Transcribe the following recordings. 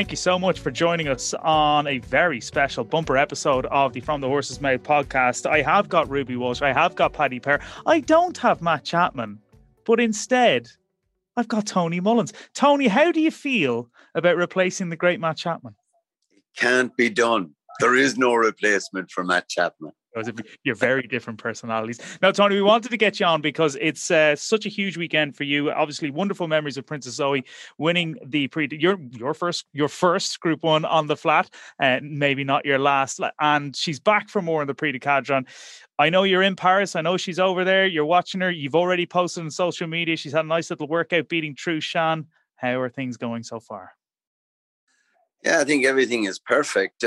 thank you so much for joining us on a very special bumper episode of the From the Horse's Mouth podcast. I have got Ruby Walsh, I have got Paddy Power. I don't have Matt Chapman, but instead, I've got Tony Mullins. Tony, how do you feel about replacing the great Matt Chapman? It can't be done. There is no replacement for Matt Chapman. You're very different personalities. Now, Tony, we wanted to get you on because it's such a huge weekend for you. Obviously, wonderful memories of Princess Zoe winning the your first Group 1 on the flat, maybe not your last. And she's back for more in the Prix de Cadran. I know you're in Paris. I know she's over there. You're watching her. You've already posted on social media. She's had a nice little workout beating True Shan. How are things going so far? Yeah, I think everything is perfect.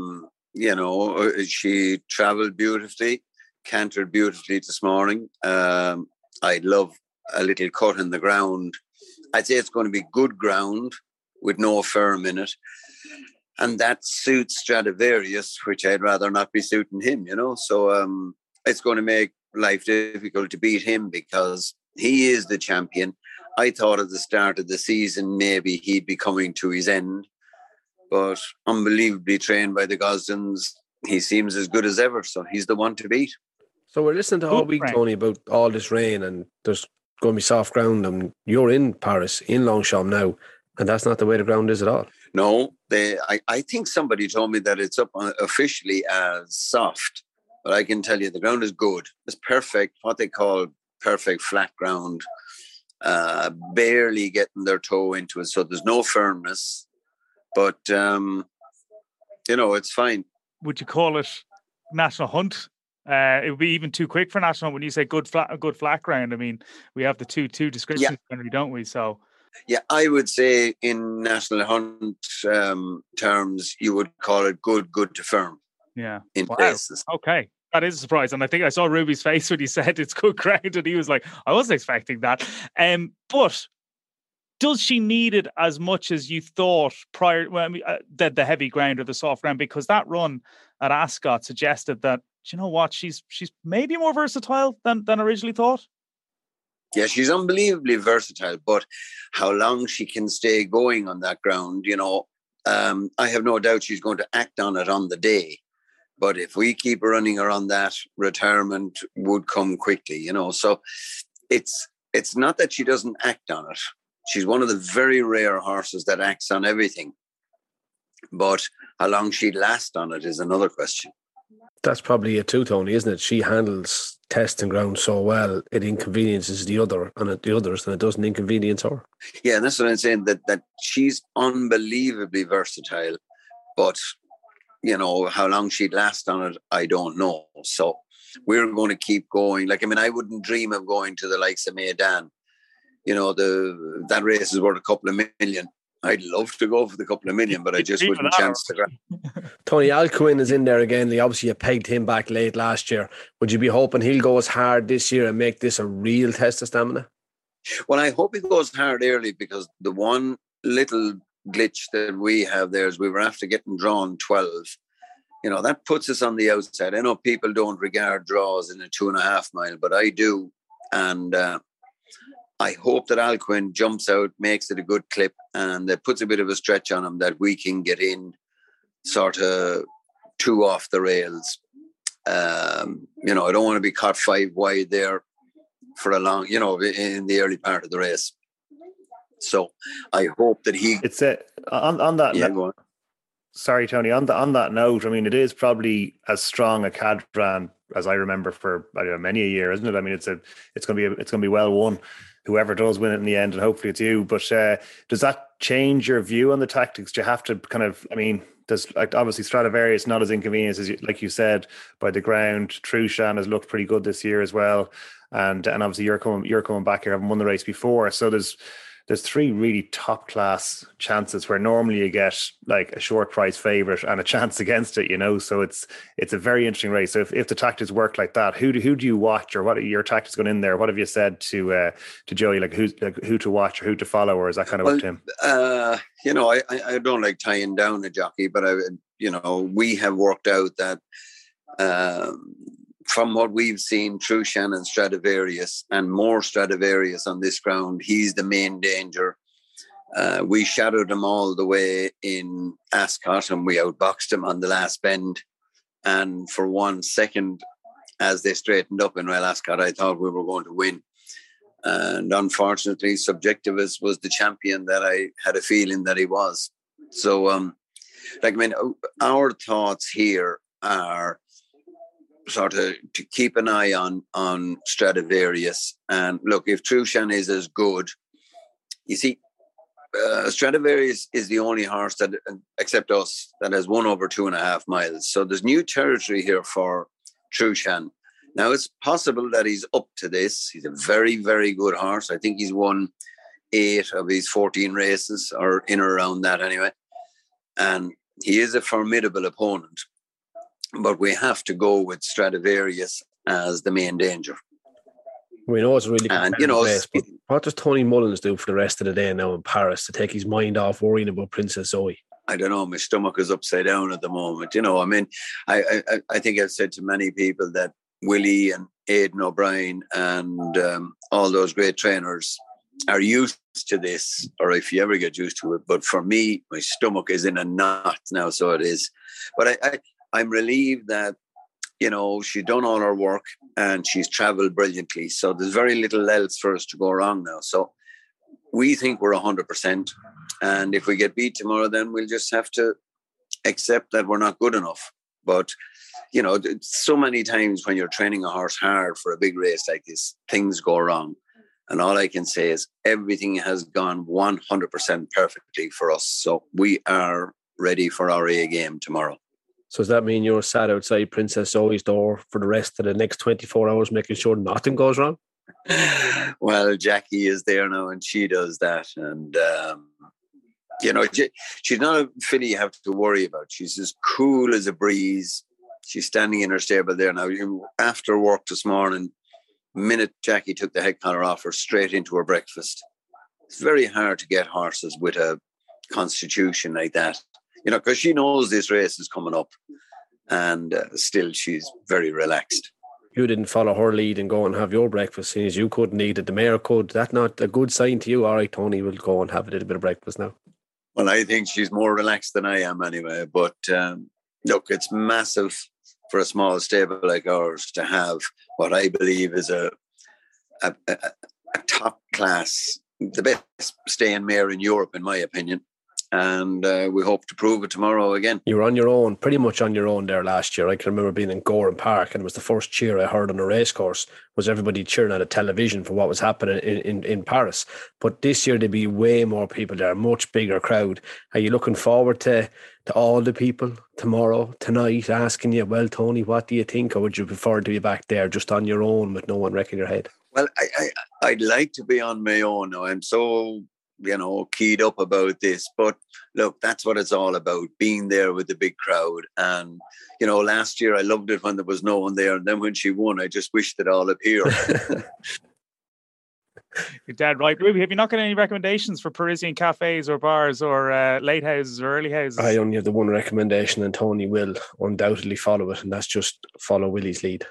She travelled beautifully, cantered beautifully this morning. I love a little cut in the ground. I'd say it's going to be good ground with no firm in it. And that suits Stradivarius, which I'd rather not be suiting him, So it's going to make life difficult to beat him because he is the champion. I thought at the start of the season maybe he'd be coming to his end. But unbelievably trained by the Gosdens, he seems as good as ever. So he's the one to beat. So we're listening to all week, Tony, about all this rain and there's going to be soft ground. And you're in Paris, in Longchamp now, and that's not the way the ground is at all. No, I think somebody told me that it's up officially as soft. But I can tell you the ground is good. It's perfect, what they call perfect flat ground. Barely getting their toe into it. So there's no firmness. But, it's fine. Would you call it National Hunt? It would be even too quick for National Hunt when you say good flat ground. I mean, we have the two descriptions, don't we? So, yeah, I would say in National Hunt terms, you would call it good to firm. Yeah. In places. Okay. That is a surprise. And I think I saw Ruby's face when he said it's good ground and he was like, I wasn't expecting that. But does she need it as much as you thought prior? Well, the heavy ground or the soft ground, because that run at Ascot suggested that, you know what, she's maybe more versatile than originally thought. Yeah, she's unbelievably versatile, but how long she can stay going on that ground, I have no doubt she's going to act on it on the day. But if we keep running her on that, retirement would come quickly, So it's not that she doesn't act on it. She's one of the very rare horses that acts on everything. But how long she'd last on it is another question. That's probably it too, Tony, isn't it? She handles testing ground so well, it inconveniences the others and it doesn't inconvenience her. Yeah, and that's what I'm saying, that she's unbelievably versatile. But, how long she'd last on it, I don't know. So we're going to keep going. I wouldn't dream of going to the likes of Maidan. That race is worth a couple of million. I'd love to go for the couple of million, but I just wouldn't chance the ground. Tony Alcuin is in there again. Obviously, you pegged him back late last year. Would you be hoping he'll go as hard this year and make this a real test of stamina? Well, I hope he goes hard early because the one little glitch that we have there is we were after getting drawn 12. That puts us on the outside. I know people don't regard draws in a 2.5 mile, but I do. And I hope that Alcuin jumps out, makes it a good clip, and that puts a bit of a stretch on him that we can get in sort of 2 off the rails. I don't want to be caught 5 wide there for a long, in the early part of the race. So I hope that he... It's on that... Yeah, go on. Sorry, Tony. On that note, I mean, it is probably as strong a Cadran as I remember for many a year, isn't it? I mean, it's going to be well won. Whoever does win it in the end, and hopefully it's you. But does that change your view on the tactics? Do you have to does obviously Stradivarius not as inconvenient as like you said by the ground. True Shan has looked pretty good this year as well, and obviously you're coming back here, having won the race before. So there's 3 really top class chances where normally you get like a short price favourite and a chance against it, So it's a very interesting race. So if the tactics work like that, who do you watch, or what are your tactics going in there? What have you said to Joey, who to watch or who to follow, or is that kind of up to him? I don't like tying down a jockey, but we have worked out that from what we've seen, True Shan and Stradivarius, and more Stradivarius on this ground, he's the main danger. We shadowed them all the way in Ascot, and we outboxed them on the last bend. And for 1 second, as they straightened up in Royal Ascot, I thought we were going to win. And unfortunately, Subjectivist was the champion that I had a feeling that he was. So, our thoughts here are sort of to keep an eye on Stradivarius. And look, if Trushan is as good, you see, Stradivarius is the only horse that, except us, that has won over 2.5 miles. So there's new territory here for Trushan. Now, it's possible that he's up to this. He's a very, very good horse. I think he's won 8 of his 14 races, or in or around that anyway. And he is a formidable opponent. But we have to go with Stradivarius as the main danger. We know it's a really competitive race, but what does Tony Mullins do for the rest of the day now in Paris to take his mind off worrying about Princess Zoe? I don't know. My stomach is upside down at the moment. I think I've said to many people that Willie and Aidan O'Brien and all those great trainers are used to this, or if you ever get used to it. But for me, my stomach is in a knot now, so it is. But I'm relieved that, she's done all her work and she's travelled brilliantly. So there's very little else for us to go wrong now. So we think we're 100%. And if we get beat tomorrow, then we'll just have to accept that we're not good enough. But, so many times when you're training a horse hard for a big race like this, things go wrong. And all I can say is everything has gone 100% perfectly for us. So we are ready for our A game tomorrow. So does that mean you're sat outside Princess Zoe's door for the rest of the next 24 hours, making sure nothing goes wrong? Well, Jackie is there now and she does that. And, she's not a filly you have to worry about. She's as cool as a breeze. She's standing in her stable there now. After work this morning, the minute Jackie took the head collar off her, straight into her breakfast. It's very hard to get horses with a constitution like that. Because she knows this race is coming up, and still she's very relaxed. You didn't follow her lead and go and have your breakfast, seeing as you couldn't eat it. The mare could. That's not a good sign to you. All right, Tony, we'll go and have a little bit of breakfast now. Well, I think she's more relaxed than I am anyway. But look, it's massive for a small stable like ours to have what I believe is a top class, the best staying mare in Europe, in my opinion. And we hope to prove it tomorrow again. You were on your own, pretty much on your own there last year. I can remember being in Goran Park, and it was the first cheer I heard on a racecourse was everybody cheering at a television for what was happening in Paris. But this year there'd be way more people there, a much bigger crowd. Are you looking forward to all the people tomorrow, tonight, asking you, well, Tony, what do you think? Or would you prefer to be back there just on your own with no one wrecking your head? Well, I'd like to be on my own now. I'm so keyed up about this, but look, that's what it's all about, being there with the big crowd. And last year I loved it when there was no one there, and then when she won I just wished it all appeared. You're dead right. Ruby, have you not got any recommendations for Parisian cafes or bars or late houses or early houses? I only have the one recommendation, and Tony will undoubtedly follow it, and that's just follow Willie's lead.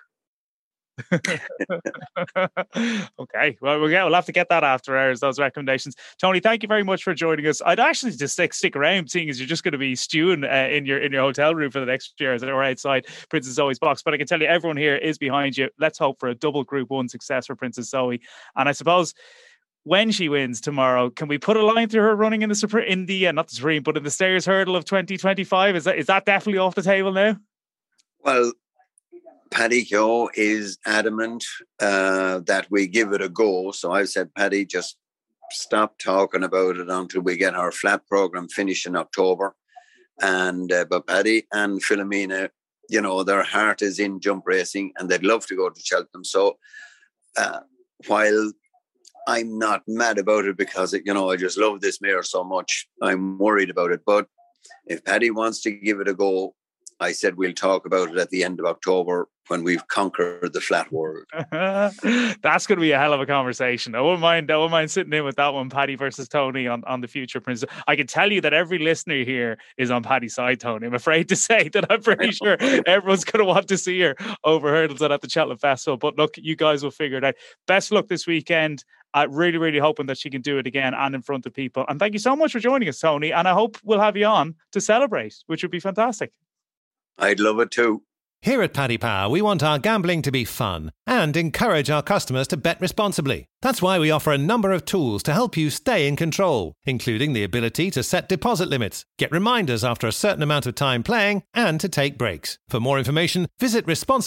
Okay, well, we'll have to get that after hours, those recommendations. Tony, thank you very much for joining us. I'd actually just stick around, seeing as you're just going to be stewing in your hotel room for the next year or outside Princess Zoe's box. But I can tell you, everyone here is behind you. Let's hope for a double Group 1 success for Princess Zoe. And I suppose when she wins tomorrow, can we put a line through her running in the not the Supreme, but in the Stayers Hurdle of 2025? Is that definitely off the table now? Well, Paddy Keogh is adamant that we give it a go. So I've said, Paddy, just stop talking about it until we get our flat program finished in October. And but Paddy and Philomena, their heart is in jump racing and they'd love to go to Cheltenham. So while I'm not mad about it because, I just love this mare so much, I'm worried about it. But if Paddy wants to give it a go, I said we'll talk about it at the end of October when we've conquered the flat world. That's going to be a hell of a conversation. I wouldn't mind sitting in with that one, Paddy versus Tony on the future Princess. I can tell you that every listener here is on Paddy's side, Tony. I'm afraid to say that I'm pretty sure everyone's going to want to see her over hurdles at the Cheltenham Festival. But look, you guys will figure it out. Best luck this weekend. Really, really hoping that she can do it again and in front of people. And thank you so much for joining us, Tony. And I hope we'll have you on to celebrate, which would be fantastic. I'd love it too. Here at Paddy Power, we want our gambling to be fun and encourage our customers to bet responsibly. That's why we offer a number of tools to help you stay in control, including the ability to set deposit limits, get reminders after a certain amount of time playing, and to take breaks. For more information, visit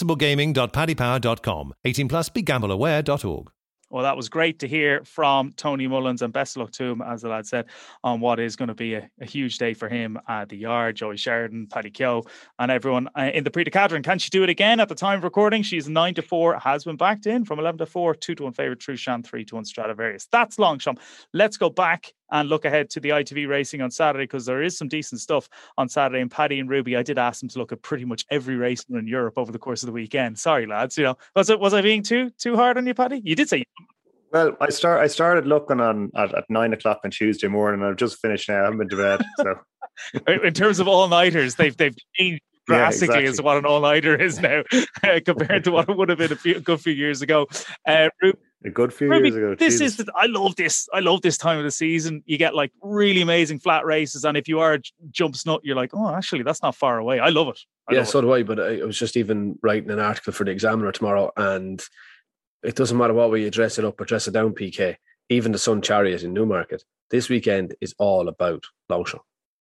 responsiblegaming.paddypower.com. 18 plus, begambleaware.org. Well, that was great to hear from Tony Mullins, and best of luck to him, as the lad said, on what is going to be a huge day for him at the Yard. Joey Sheridan, Paddy Keogh, and everyone in the Prix de Cadran. Can she do it again at the time of recording? She's 9-4, has been backed in from 11-4, 2-1 favourite Trushan, 3-1 Stradivarius. That's Longchamp. Let's go back and look ahead to the ITV racing on Saturday, because there is some decent stuff on Saturday. And Paddy and Ruby, I did ask them to look at pretty much every race in Europe over the course of the weekend. Sorry, lads. Was I being too hard on you, Paddy? You did say. Well, I started looking on at 9 o'clock on Tuesday morning. I've just finished now. I haven't been to bed. So, in terms of all nighters, they've changed drastically as what an all nighter is now compared to what it would have been a good few years ago. A good few years ago. I love this. I love this time of the season. You get like really amazing flat races, and if you are a jump snut, you're like, oh, actually, that's not far away. I love it. So do I. But I was just even writing an article for the Examiner tomorrow, and it doesn't matter what way you dress it up or dress it down, PK. Even the Sun Chariot in Newmarket this weekend is all about Longchamp.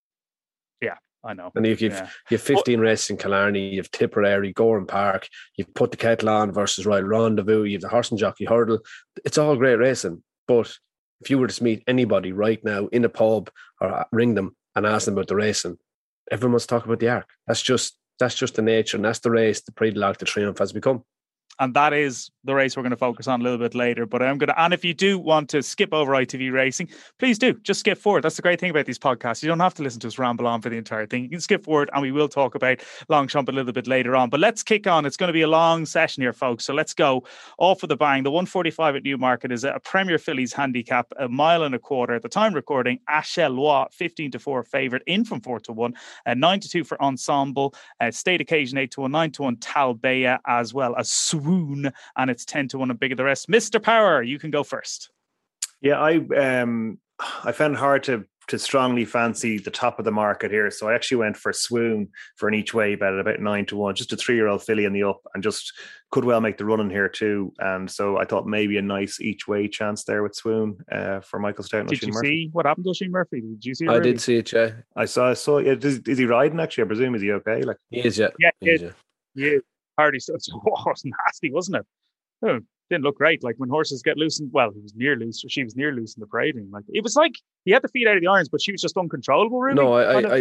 Yeah, I know. And you've 15 races in Killarney, you've Tipperary, Gorham Park, you've Put the Kettle On versus Royal Rendezvous, you've the Horse and Jockey Hurdle. It's all great racing. But if you were to meet anybody right now in a pub or ring them and ask them about the racing, everyone wants to talk about the Arc. That's just the nature, and that's the race the Prix de l'Arc de Triomphe has become. And that is the race we're going to focus on a little bit later. But and if you do want to skip over ITV racing, please do. Just skip forward. That's the great thing about these podcasts. You don't have to listen to us ramble on for the entire thing. You can skip forward, and we will talk about Longchamp a little bit later on. But let's kick on. It's going to be a long session here, folks. So let's go off of the bang. The 145 at Newmarket is a Premier Fillies handicap, 1.25 miles. At the time recording, Achellois, 15-4 favourite, in from 4-1, 9-2 for Ensemble, State Occasion 8-1, 9-1 Talbea, as well as Swoon, and it's 10-1 and bigger the rest. Mr. Power, you can go first. Yeah, I found it hard to strongly fancy the top of the market here, so I actually went for Swoon for an each way bet at about 9-1, just a 3-year-old filly in the up, and just could well make the run in here too. And so I thought maybe a nice each way chance there with Swoon for Michael Stout and Did you Murphy. See what happened to Oisin Murphy? Did you see it? I did see it, yeah. I saw. Yeah, is he riding actually? I presume, is he okay? Like, he is, yeah. Yeah. Hardy stuff. Oh, it was nasty, wasn't it? Oh, didn't look great. Like when horses get loosened, well, he was near loose, or she was near loose in the parading. Like it was like he had the feet out of the irons, but she was just uncontrollable, really. No, I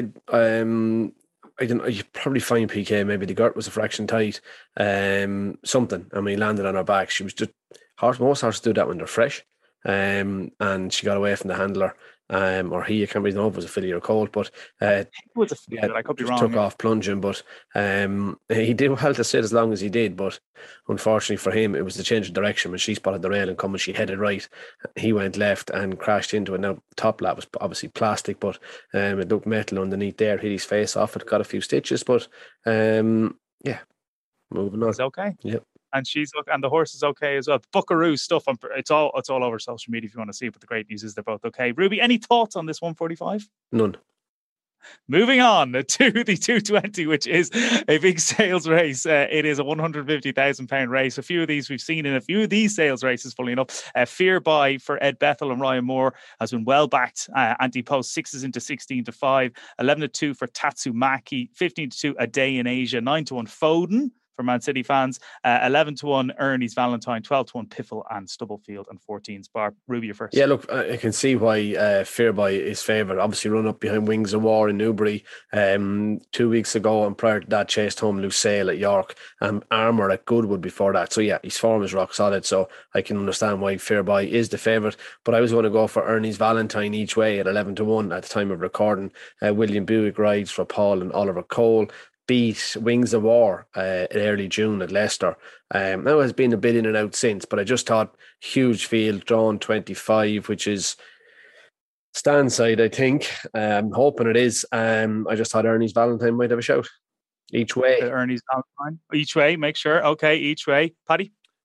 didn't. You probably find PK. Maybe the girt was a fraction tight. Something. I mean, landed on her back. She was just most horses do that when they're fresh. And she got away from the handler. Or I can't really know if it was a filly or colt, but it was a filly. I could be wrong. Took off plunging, but he did well to sit as long as he did. But unfortunately for him, it was the change of direction. When she spotted the rail and coming, she headed right. He went left and crashed into it. Now, the top lap was obviously plastic, but it looked metal underneath there. Hit his face off. It got a few stitches, but moving on. It's okay. Yep. And and the horse is okay as well. Buckaroo stuff. It's all over social media if you want to see it. But the great news is they're both okay. Ruby, any thoughts on this 145? None. Moving on to the 220, which is a big sales race. It is a £150,000 race. A few of these we've seen in a few of these sales races, fully enough. Fear By for Ed Bethel and Ryan Moore has been well backed. Anti-post 6s into 16-5, 11-2 for Tatsumaki, 15-2 A Day in Asia, 9-1 Foden for Man City fans, 11-1 Ernie's Valentine, 12-1 Piffle and Stubblefield, and 14 Spar. Ruby, you're first. Yeah, look, I can see why Fear By is favoured. Obviously run up behind Wings of War in Newbury 2 weeks ago, and prior to that chased home Lucille at York and Armour at Goodwood before that. So yeah, his form is rock solid, so I can understand why Fear By is the favourite. But I was going to go for Ernie's Valentine each way at 11-1 at the time of recording. William Buick rides for Paul and Oliver Cole. Beat Wings of War in early June at Leicester. Now has been a bit in and out since, but I just thought huge field, drawn 25, which is stand side, I think. I'm hoping it is. I just thought Ernie's Valentine might have a shout. Each way. Ernie's Valentine. Each way, make sure. Okay, each way. Paddy?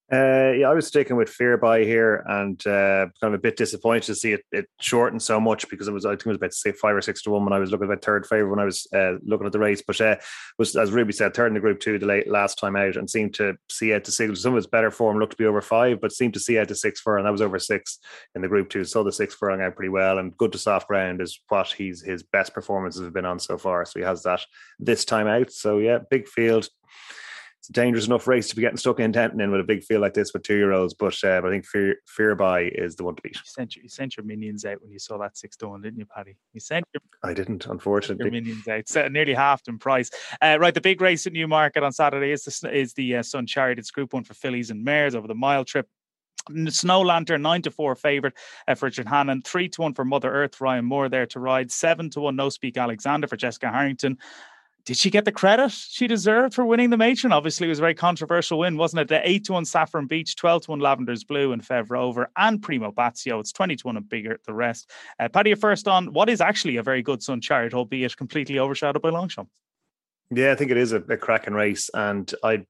I was sticking with Fearby here, and kind of a bit disappointed to see it shorten so much, because I think it was about 5 or 6 to 1 when I was looking at third favourite when I was looking at the race. But was, as Ruby said, third in the Group 2 the last time out, and seemed to see out to 6. Some of its better form looked to be over 5, but seemed to see out to 6 furlong, and that was over 6 in the Group 2. So the 6 furlong out pretty well, and good to soft ground is what his best performances have been on so far. So he has that this time out. So yeah, big field. It's a dangerous enough race to be getting stuck in Denton in with a big field like this with 2-year-olds, but I think Fearby is the one to beat. You sent your minions out when you saw that 6 to 1, didn't you, Paddy? I didn't, unfortunately. Your minions out, so nearly halved in price. Right, the big race at Newmarket on Saturday is the Sun Chariot. It's Group 1 for fillies and mares over the mile trip. Snow Lantern 9 to 4 favourite for Richard Hannon, 3 to 1 for Mother Earth, Ryan Moore there to ride, 7 to 1 No Speak Alexander for Jessica Harrington. Did she get the credit she deserved for winning the matron? Obviously, it was a very controversial win, wasn't it? The 8 to 1 Saffron Beach, 12 to 1 Lavender's Blue and Fev Rover and Primo Bazio. It's 20 to 1 and bigger the rest. Paddy, first on what is actually a very good Sun Chariot, albeit completely overshadowed by Longchamp. Yeah, I think it is a cracking race, and I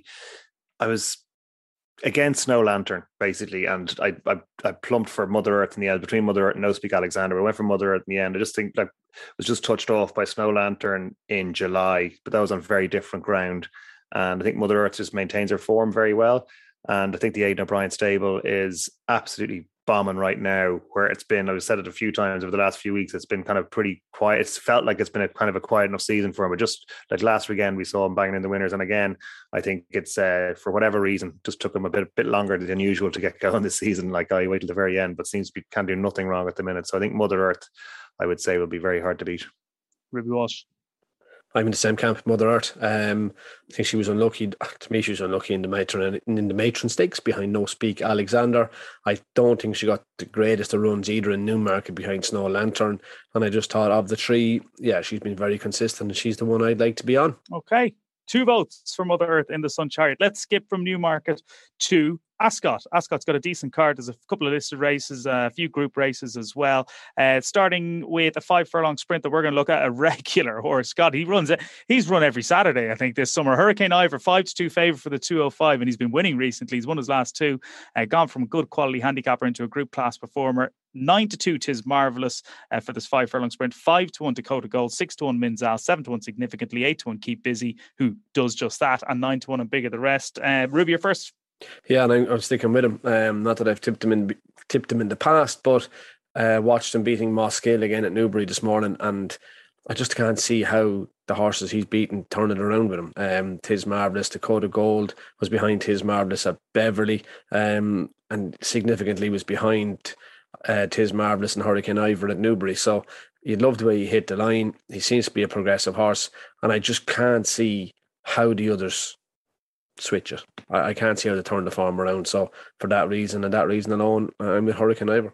was against Snow Lantern basically, and I plumped for Mother Earth in the end, between Mother Earth and No Speak Alexander. I went for Mother Earth in the end. I just think was just touched off by Snow Lantern in July, but that was on very different ground, and I think Mother Earth just maintains her form very well, and I think the Aidan O'Brien stable is absolutely bombing right now, where it's been, I've said it a few times over the last few weeks, it's been kind of pretty quiet. It's felt like it's been a kind of a quiet enough season for him, but just like last weekend we saw him banging in the winners, and again I think it's for whatever reason just took him a bit longer than usual to get going this season. Like I wait till the very end, but seems to be can do nothing wrong at the minute. So I think Mother Earth, I would say, will be very hard to beat. Ruby Walsh. I'm in the same camp, Mother Earth. I think she was unlucky. To me, she was unlucky in the matron stakes behind No Speak Alexander. I don't think she got the greatest of runs either in Newmarket behind Snow Lantern. And I just thought of the three, yeah, she's been very consistent, and she's the one I'd like to be on. Okay. 2 votes for Mother Earth in the Sun Chariot. Let's skip from Newmarket to Ascot. Ascot's got a decent card. There's a couple of listed races, a few group races as well. Starting with a 5 furlong sprint that we're going to look at, a regular horse. God, he's run every Saturday, I think, this summer. Hurricane Ivor, 5 to 2 favourite for the 205, and he's been winning recently. He's won his last 2. Gone from a good quality handicapper into a group class performer. 9 to 2 Tis Marvellous for this 5 furlong sprint. 5 to 1 Dakota Gold, 6 to 1 Minzal, 7 to 1 Significantly, 8 to 1 Keep Busy, who does just that, and 9 to 1 and bigger the rest. Ruby, you're first. Yeah, and I'm sticking with him. Not that I've tipped him in the past, but watched him beating Moss Gill again at Newbury this morning, and I just can't see how the horses he's beaten turn it around with him. Tis Marvellous, Dakota Gold was behind Tis Marvellous at Beverley, and Significantly was behind Tis Marvellous and Hurricane Ivor at Newbury. So you'd love the way he hit the line. He seems to be a progressive horse, and I just can't see how the others switch it. I can't see how they turn the form around. So for that reason and that reason alone, I'm with Hurricane Ivor.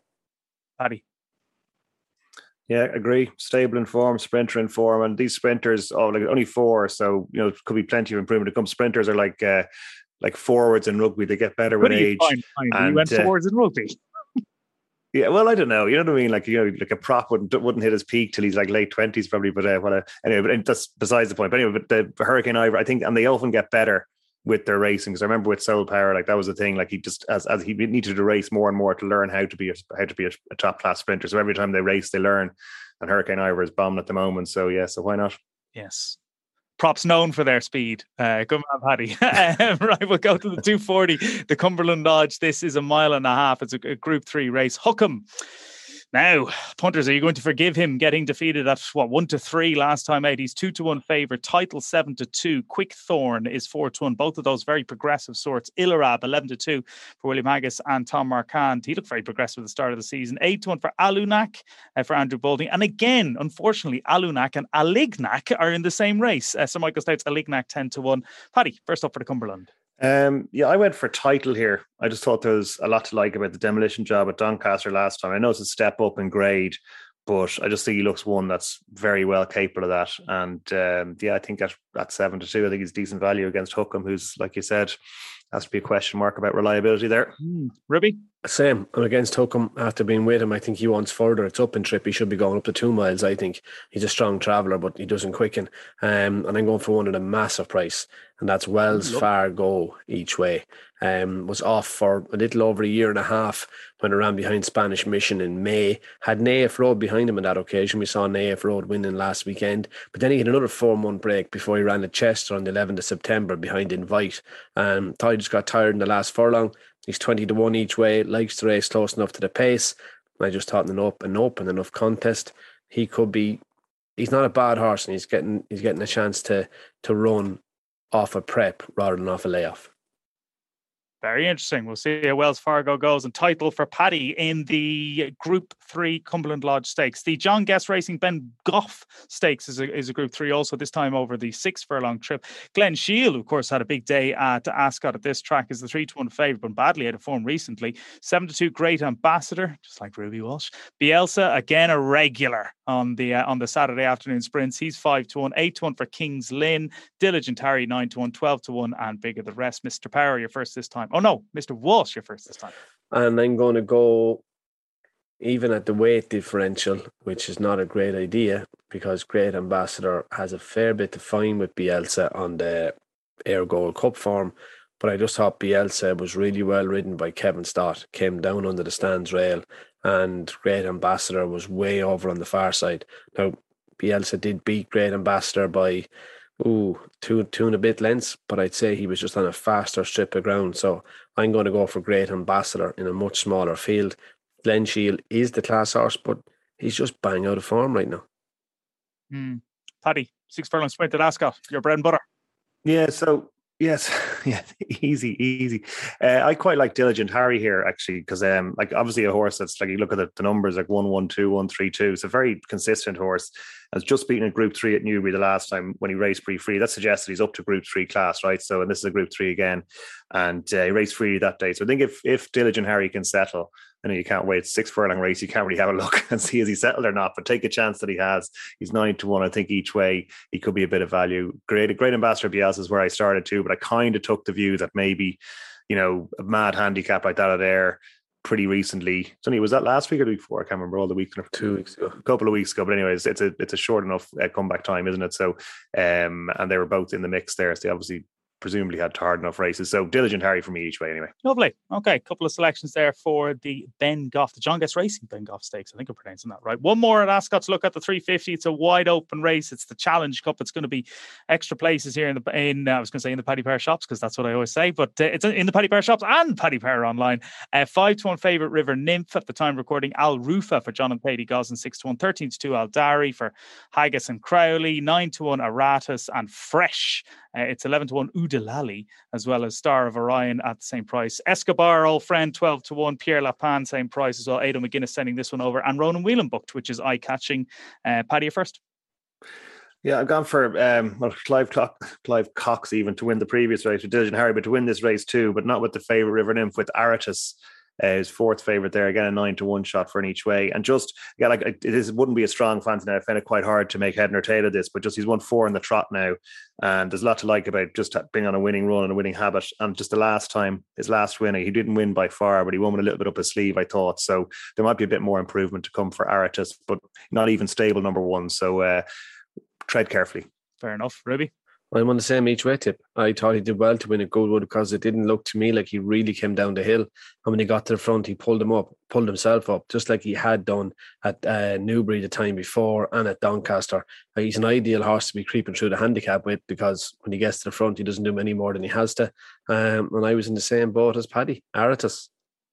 Paddy. Yeah, agree. Stable in form, sprinter in form, and these sprinters, only 4, so it could be plenty of improvement to come. Sprinters are like forwards in rugby; they get better with age. Fine. And, you went forwards in rugby. Yeah, well, I don't know. You know what I mean? Like like a prop wouldn't hit his peak till he's like late 20s probably. But anyway, but that's besides the point. But anyway, but the Hurricane Ivor, I think, and they often get better with their racing. Because I remember with Soul Power, like that was the thing. Like he just as he needed to race more and more to learn how to be a top class sprinter. So every time they race, they learn. And Hurricane Ivor is bombing at the moment. So yeah, so why not? Yes. Props known for their speed. Good man, Paddy. Right, we'll go to the 240, the Cumberland Lodge. This is 1.5 miles. It's a Group 3 race. Hookham. Now, punters, are you going to forgive him getting defeated at 1 to 3 last time out? He's 2 to 1 favourite. Title 7 to 2. Quick Thorn is 4 to 1. Both of those very progressive sorts. Illarab 11 to 2 for William Haggis and Tom Marquand. He looked very progressive at the start of the season. 8 to 1 for Alunak for Andrew Boulding. And again, unfortunately, Alunak and Alignac are in the same race. Sir Michael Stout's Alignac 10 to 1. Paddy, first up for the Cumberland. Yeah, I went for Title here. I just thought there was a lot to like about the demolition job at Doncaster last time. I know it's a step up in grade, but I just think he looks one that's very well capable of that. And I think at 7 to 2, I think he's decent value against Hookham, who's, like you said, has to be a question mark about reliability there. Ruby? Same. I'm against Hookham after being with him. I think he wants further. It's up in trip. He should be going up to 2 miles, I think. He's a strong traveller, but he doesn't quicken. And I'm going for one at a massive price, and that's Wells Fargo each way. Was off for a little over a year and a half when I ran behind Spanish Mission in May. Had Naif Road behind him on that occasion. We saw Naif Road winning last weekend, but then he had another 4-month break before he ran at Chester on the 11th of September behind Invite. Thought he just got tired in the last furlong. He's 20-1 each way, likes to race close enough to the pace. I just thought an open enough contest, he could be. He's not a bad horse, and he's getting a chance to run off a prep rather than off a layoff. Very interesting. We'll see how Wells Fargo goes. And title for Paddy in the Group 3 Cumberland Lodge Stakes. The John Guest Racing Ben Goff Stakes is a Group 3 also, this time over the 6 furlong trip. Glen Shield, of course, had a big day at Ascot at this track, is the 3-1 favourite, but badly out of form recently. 7-2 Great Ambassador, just like Ruby Walsh. Bielsa, again, a regular on the Saturday afternoon sprints. He's 5-1, 8-1 for King's Lynn. Diligent Harry, 9-1, 12-1, and bigger the rest. Mr. Power, your first this time. Oh no, Mr. Walsh, you're first this time. And I'm going to go even at the weight differential, which is not a great idea because Great Ambassador has a fair bit to find with Bielsa on the Air Gold Cup form. But I just thought Bielsa was really well ridden by Kevin Stott, came down under the stands rail, and Great Ambassador was way over on the far side. Now, Bielsa did beat Great Ambassador by two and a bit lengths, but I'd say he was just on a faster strip of ground. So I'm going to go for Great Ambassador in a much smaller field. Glen Shield is the class horse, but he's just bang out of form right now. Paddy, 6 furlong sprint at Ascot, your bread and butter. Yeah, so yes, yeah, easy. I quite like Diligent Harry here actually, because like obviously a horse that's like, you look at the numbers like 1-1-2, 1-3-2. It's a very consistent horse. I was just beaten in Group 3 at Newbury the last time when he raced free. That suggests that he's up to Group 3 class, right? So, and this is a Group 3 again, and he raced free that day. So I think if Diligent Harry can settle, I know you can't wait. 6 furlong race, you can't really have a look and see has he settled or not, but take a chance that he has. He's 9-1, I think, each way. He could be a bit of value. Great Ambassador Bielsa is where I started too, but I kind of took the view that maybe, a mad handicap like that there pretty recently. Was that last week or the week before? I can't remember. All the week, 2 weeks ago, a couple of weeks ago. But anyways, it's a short enough comeback time, isn't it? So, and they were both in the mix there. So they obviously presumably had hard enough races. So Diligent Harry for me each way anyway. Lovely. Okay, a couple of selections there for the Ben Goff, the John Guest Racing Ben Goff Stakes. I think I'm pronouncing that right. One more at Ascot to look at the 350. It's a wide open race. It's the Challenge Cup. It's going to be extra places here in the Paddy Power shops, because that's what I always say, but it's in the Paddy Power shops and Paddy Power online. 5-1 favourite River Nymph at the time recording. Al Rufa for John and Katie Gosling, 6-1, 13-2 Al Dari for Haggis and Crowley, 9-1 Aratus, and Fresh. It's 11-1 Udalali, as well as Star of Orion at the same price. Escobar, old friend, 12-1. Pierre Lapin, same price as well. Ado McGuinness sending this one over. And Ronan Whelan booked, which is eye-catching. Paddy, you first. Yeah, I've gone for Clive Cox even to win the previous race with Diligent Harry, but to win this race too, but not with the favourite River Nymph, with Aratus. His 4th favourite there, again a 9-1 shot for an each way, and just it wouldn't be a strong fancy now. I find it quite hard to make head nor tail of this, but just he's won 4 in the trot now, and there's a lot to like about just being on a winning run and a winning habit. And just the last time, his last winning, he didn't win by far, but he won with a little bit up his sleeve, I thought. So there might be a bit more improvement to come for Aratus, but not even stable number 1. So tread carefully. Fair enough, Ruby. I'm on the same each way tip. I thought he did well to win at Goldwood because it didn't look to me like he really came down the hill. And when he got to the front, he pulled himself up, just like he had done at Newbury the time before and at Doncaster. He's an ideal horse to be creeping through the handicap with, because when he gets to the front, he doesn't do any more than he has to. And I was in the same boat as Paddy, Aratus.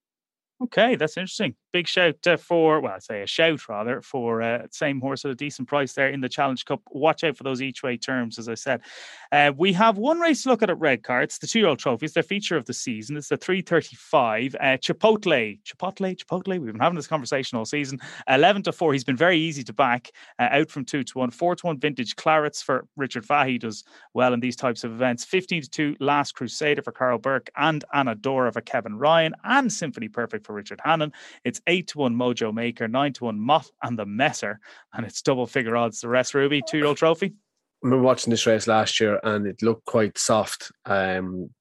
Okay, that's interesting. Big shout for same horse at a decent price there in the Challenge Cup. Watch out for those each way terms, as I said. We have one race to look at Redcar. It's the 2-year-old trophy. It's their feature of the season. It's the 335. Chipotle. We've been having this conversation all season. 11-4. He's been very easy to back. Out from 2-1. 4-1 Vintage Clarets for Richard Fahey. Does well in these types of events. 15-2 Last Crusader for Carl Burke, and Anadora for Kevin Ryan, and Symphony Perfect for Richard Hannon. It's 8-1 Mojo Maker, 9-1 Mott and the Messer, and it's double figure odds the rest. Ruby, 2-year-old trophy. I remember watching this race last year and it looked quite soft.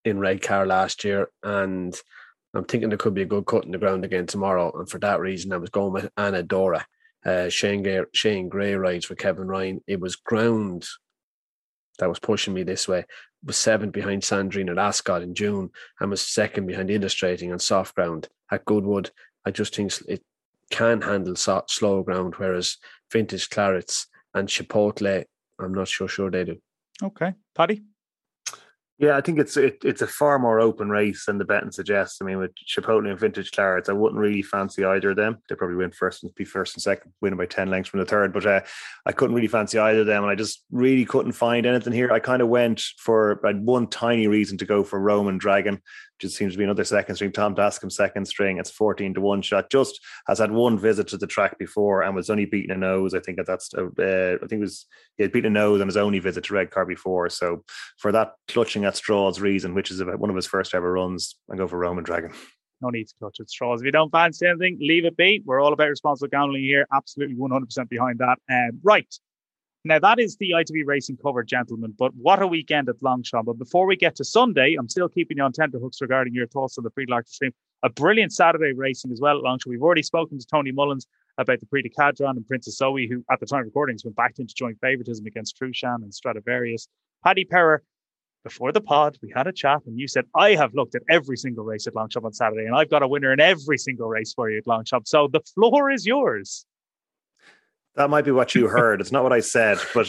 in Redcar last year, and I'm thinking there could be a good cut in the ground again tomorrow. And for that reason, I was going with Anna Dora. Shane Gray rides for Kevin Ryan. It was ground that was pushing me this way. It was 7th behind Sandrine at Ascot in June and was 2nd behind Illustrating on soft ground at Goodwood. I just think it can handle slow ground, whereas Vintage Clarets and Chipotle, I'm not sure they do. Okay. Paddy? Yeah, I think it's a far more open race than the betting suggests. I mean, with Chipotle and Vintage Clarets, I wouldn't really fancy either of them. They probably be first and second, winning by 10 lengths from the third. But I couldn't really fancy either of them, and I just really couldn't find anything here. I kind of went for one tiny reason to go for Roman Dragon, which seems to be another second string. Tom Dascombe second string. It's 14-1 shot. Just has had one visit to the track before and was only beaten a nose. I think he had beaten a nose on his only visit to Redcar before. So for that clutching at straws reason, which is one of his first ever runs, I go for Roman Dragon. No need to clutch at straws. If you don't fancy anything, leave it be. We're all about responsible gambling here. Absolutely 100% behind that. Right. Now, that is the ITV Racing cover, gentlemen, but what a weekend at Longchamp. But before we get to Sunday, I'm still keeping you on tenterhooks regarding your thoughts on the Prix d'Arc stream. A brilliant Saturday racing as well at Longchamp. We've already spoken to Tony Mullins about the Prix de Cadran and Princess Zoe, who at the time of recordings went back into joint favouritism against Trushan and Stradivarius. Paddy Power, before the pod, we had a chat and you said, I have looked at every single race at Longchamp on Saturday and I've got a winner in every single race for you at Longchamp. So the floor is yours. That might be what you heard. It's not what I said, but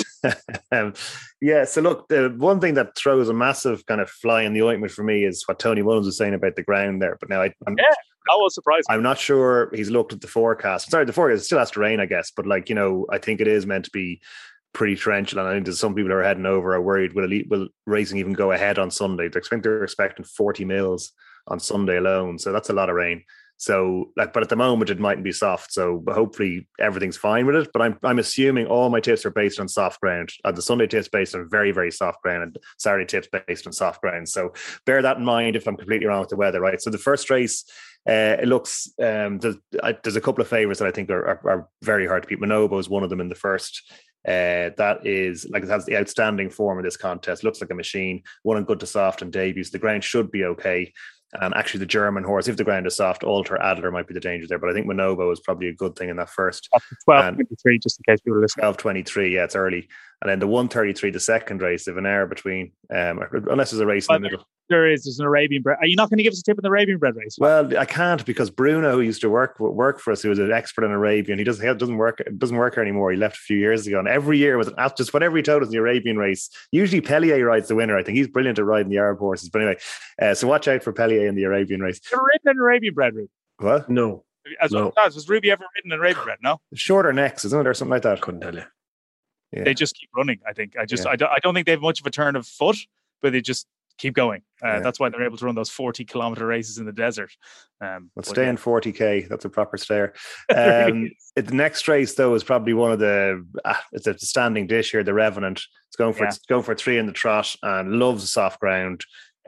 yeah. So look, the one thing that throws a massive kind of fly in the ointment for me is what Tony Mullins was saying about the ground there. But now that was surprising. I'm not sure he's looked at the forecast. Sorry, the forecast still has to rain, I guess. But I think it is meant to be pretty torrential. And I think there's some people who are heading over are worried, will racing even go ahead on Sunday? They're expecting 40 mils on Sunday alone. So that's a lot of rain. So, but at the moment it mightn't be soft. So, hopefully everything's fine with it. But I'm assuming all my tips are based on soft ground. The Sunday tips based on very, very soft ground, and Saturday tips based on soft ground. So, bear that in mind if I'm completely wrong with the weather, right? So, the first race, it looks there's a couple of favourites that I think are very hard to beat. Manobo is one of them in the first. That is it has the outstanding form of this contest. Looks like a machine. Won on good to soft and debuts. The ground should be okay. And actually, the German horse, if the ground is soft, Alter Adler might be the danger there. But I think Manobo is probably a good thing in that first. 12:23, just in case people are listening. 12:23, yeah, it's early. And then the 1:33, the second race, they have an hour between, unless there's a race in the middle. There's an Arabian Bred. Are you not going to give us a tip in the Arabian Bred race? Well, I can't, because Bruno, who used to work for us, who was an expert in Arabian, he doesn't work here anymore. He left a few years ago, and every year was just whatever he told us in the Arabian race. Usually Pellier rides the winner. I think he's brilliant at riding the Arab horses. But anyway, so watch out for Pellier in the Arabian race. Ever ridden an Arabian Bred route? What? No. Was Ruby ever ridden an Arabian Bred? No. Shorter necks, isn't it, or something like that? Couldn't tell you. Yeah. They just keep running. I think. I don't think they have much of a turn of foot, but they just keep going. That's why they're able to run those 40-kilometer races in the desert. Stay in 40k. That's a proper stair. The next race, though, is probably one of the. It's a standing dish here. The Revenant. It's going for 3 in the trot and loves the soft ground.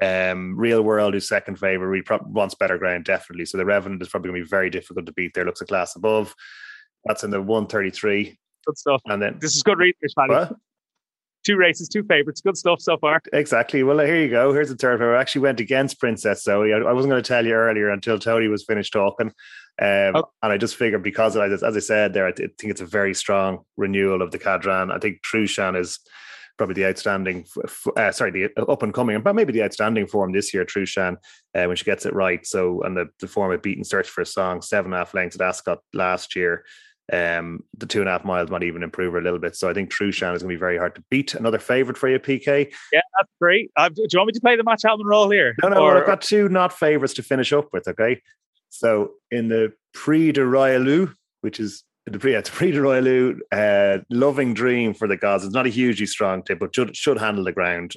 Real World, who's second favourite, wants better ground definitely. So the Revenant is probably going to be very difficult to beat. There looks a class above. That's in the 1:33. Good stuff. And then this is good research, Paddy. What? 2 races, 2 favourites. Good stuff so far. Exactly. Well, here you go. Here's the third favourite. I actually went against Princess Zoe. I wasn't going to tell you earlier until Tony was finished talking. And I just figured, because as I said there, I think it's a very strong renewal of the Cadran. I think Trushan is probably the outstanding, the up and coming, but maybe the outstanding form this year, Trushan, when she gets it right. So, and the form of Beaten Search for a Song, 7.5 lengths at Ascot last year. The 2.5 miles might even improve her a little bit. So I think Trushan is going to be very hard to beat. Another favourite for you, PK? Yeah, that's great. Do you want me to play the Match Almond role here? No, I've got 2 not favourites to finish up with, okay? So in the Prix de Royalou, which is the Prix de Royalou, Loving Dream for the gods. It's not a hugely strong tip, but should handle the ground.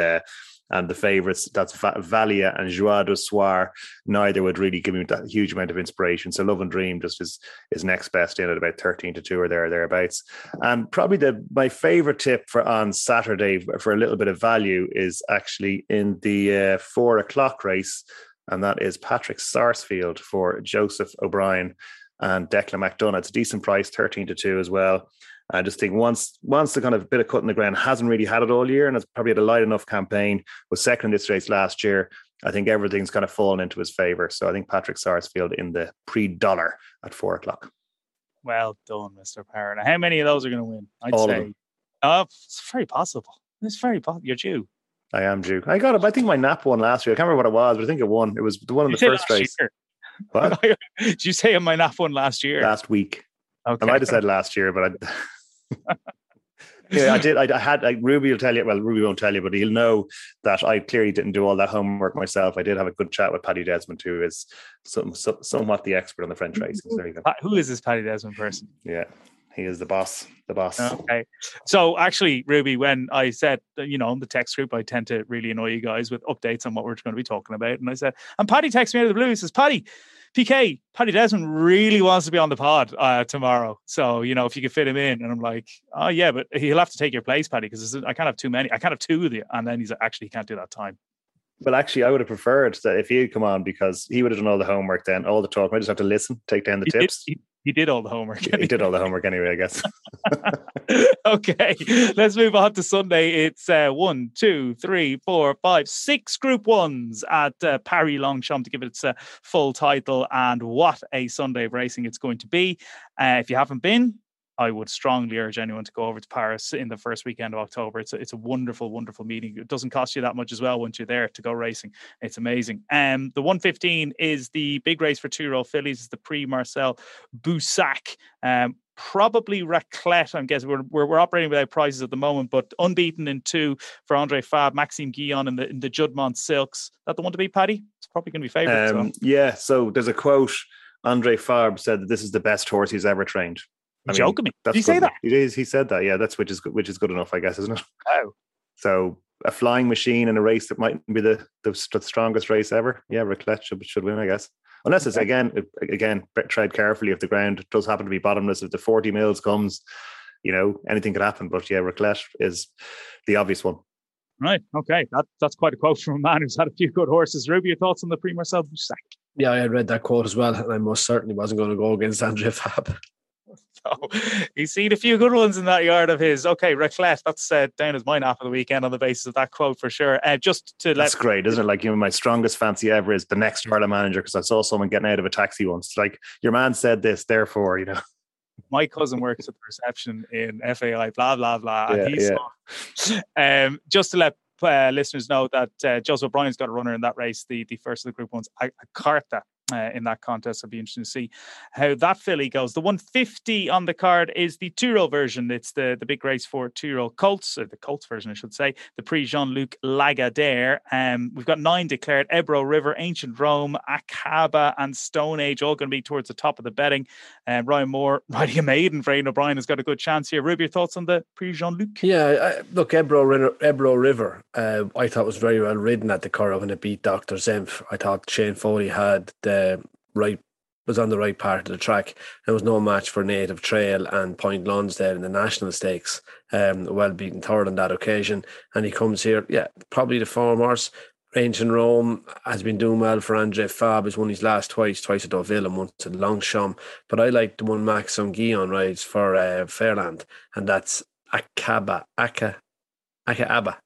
And the favourites, that's Valia and Joie de Soir, neither would really give me that huge amount of inspiration. So Love and Dream just is next best in at about 13-2 or thereabouts. And probably my favourite tip for on Saturday for a little bit of value is actually in the 4 o'clock race, and that is Patrick Sarsfield for Joseph O'Brien and Declan McDonough. It's a decent price, 13-2 as well. I just think once the kind of bit of cut in the ground, hasn't really had it all year, and it's probably had a light enough campaign, was second in this race last year. I think everything's kind of fallen into his favour. So I think Patrick Sarsfield in the $3 at 4:00. Well done, Mr. Power. Now, how many of those are going to win? I'd All of say. them. It's very possible. It's very possible. You're due. I am due. I got it. I think my nap won last year. I can't remember what it was, but I think it won. It was the one in the first race. Year. What? Did you say my nap won last year? Last week. Okay. I might have said last year, but yeah, I did. I had, like, Ruby will tell you. Well, Ruby won't tell you, but he'll know that I clearly didn't do all that homework myself. I did have a good chat with Paddy Desmond, who is somewhat the expert on the French races. There you go. Who is this Paddy Desmond person? Yeah, he is the boss. The boss. Okay. So actually, Ruby, when I said, in the text group, I tend to really annoy you guys with updates on what we're going to be talking about. And I said, and Paddy texted me out of the blue. He says, Paddy Desmond really wants to be on the pod tomorrow. So, if you could fit him in. And I'm like, oh, yeah, but he'll have to take your place, Paddy, because I can't have too many. I can't have two of you. And then he's like, actually, he can't do that time. Well, actually, I would have preferred that if he'd come on, because he would have done all the homework then, all the talk. I just have to listen, take down the tips. He did all the homework. He did all the homework anyway, I guess. Okay, let's move on to Sunday. It's 1, 2, 3, 4, 5, 6 Group 1s at Paris Longchamp to give it its full title. And what a Sunday of racing it's going to be. If you haven't been, I would strongly urge anyone to go over to Paris in the first weekend of October. It's a wonderful, wonderful meeting. It doesn't cost you that much as well once you're there to go racing. It's amazing. The 1:15 is the big race for 2-year-old fillies. It's the Prix Marcel Boussac. Probably Raclette. I'm guessing we're operating without prizes at the moment, but unbeaten in 2 for Andre Fabre, Maxime Guillon in the Judmont Silks. That the one to beat, Paddy? It's probably going to be favourite. Yeah. So there's a quote. Andre Fabre said that this is the best horse he's ever trained. Joking me. Did he say that? It is. He said that. Yeah, which is good enough, I guess, isn't it? Oh. So a flying machine in a race that might be the strongest race ever. Yeah, Raclette should win, I guess. Unless it's again tread carefully. If the ground does happen to be bottomless, if the 40 mils comes, anything could happen. But yeah, Raclette is the obvious one. Right. Okay. That's quite a quote from a man who's had a few good horses. Ruby, your thoughts on the Prix Marcel Boussac? Yeah, I had read that quote as well, and I most certainly wasn't going to go against Andre Fabre. So he's seen a few good ones in that yard of his. Okay, Raclette, that's down as my nap of the weekend on the basis of that quote for sure. That's great, isn't it? Like, my strongest fancy ever is the next Ireland manager, because I saw someone getting out of a taxi once. Like, your man said this, therefore, My cousin works at the reception in FAI, blah, blah, blah. And he saw, just to let listeners know that Joseph O'Brien's got a runner in that race, the first of the Group 1s, a Carta. In that contest, it'll be interesting to see how that filly goes. The 150 on the card is the 2-year-old version. It's the big race for 2-year-old colts, or the colts version, I should say. The Prix Jean-Luc Lagardère. We've got 9 declared: Ebro River, Ancient Rome, Akaba, and Stone Age, all going to be towards the top of the betting. Ryan Moore riding a maiden for Aidan O'Brien has got a good chance here. Ruby, your thoughts on the Prix Jean-Luc? Yeah, look, Ebro River, I thought was very well ridden at the Curragh when it beat Dr. Zenf. I thought Shane Foley was on the right part of the track. There was no match for Native Trail and Point Lonsdale in the National Stakes. Well beaten third on that occasion, and he comes here. Yeah, probably the form horse. Ancient Rome has been doing well for Andre Fabre. He's won his last twice at Deauville and once at Longchamp. But I like the one Maxime Guillon rides for Fairland, and that's Akaba. Akakaba.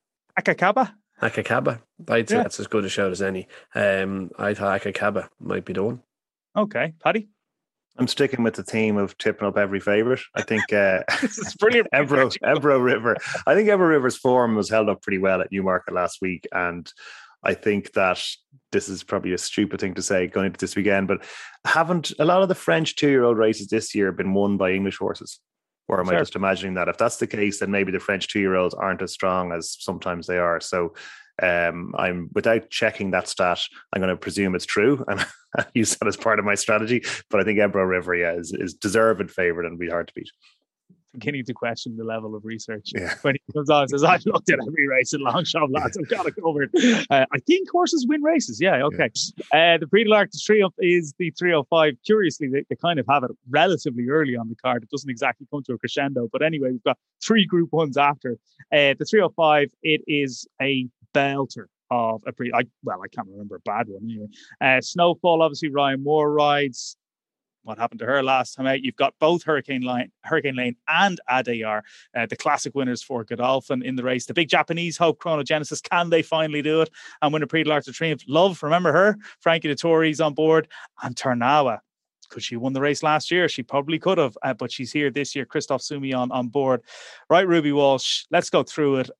I'd say that's as good a shout as any. I thought Akakaba might be the one. Okay, Paddy? I'm sticking with the theme of tipping up every favourite. I think this is brilliant. Ebro River. I think Ebro River's form was held up pretty well at Newmarket last week, and I think that this is probably a stupid thing to say going into this weekend, but haven't a lot of the French 2-year-old races this year been won by English horses? Or am I just imagining that? If that's the case, then maybe the French 2-year-olds aren't as strong as sometimes they are. So I'm, without checking that stat, I'm going to presume it's true and use that as part of my strategy. But I think Ebro River, is deserved favourite and be hard to beat. Beginning to question the level of research when he comes on and says, I've looked at every race in Longchamp, lads, I've got it covered. I think horses win races. The Prix de l'Arc de Triomphe is the 305. Curiously, they kind of have it relatively early on the card. It doesn't exactly come to a crescendo, but anyway, we've got 3 Group 1s after. The 305, it is a belter of a I can't remember a bad one anyway. Snowfall, obviously, Ryan Moore rides. what happened to her last time out. You've got both Hurricane Lane and Adayar, the classic winners for Godolphin in the race. The big Japanese hope, Chronogenesis, can they finally do it and win a Prix de l'Arc de Triomphe? Love, remember her? Frankie Dettori's on board. And Tarnawa, could she have won the race last year? She probably could have, but she's here this year. Christophe Soumillon on board. Right, Ruby Walsh, let's go through it.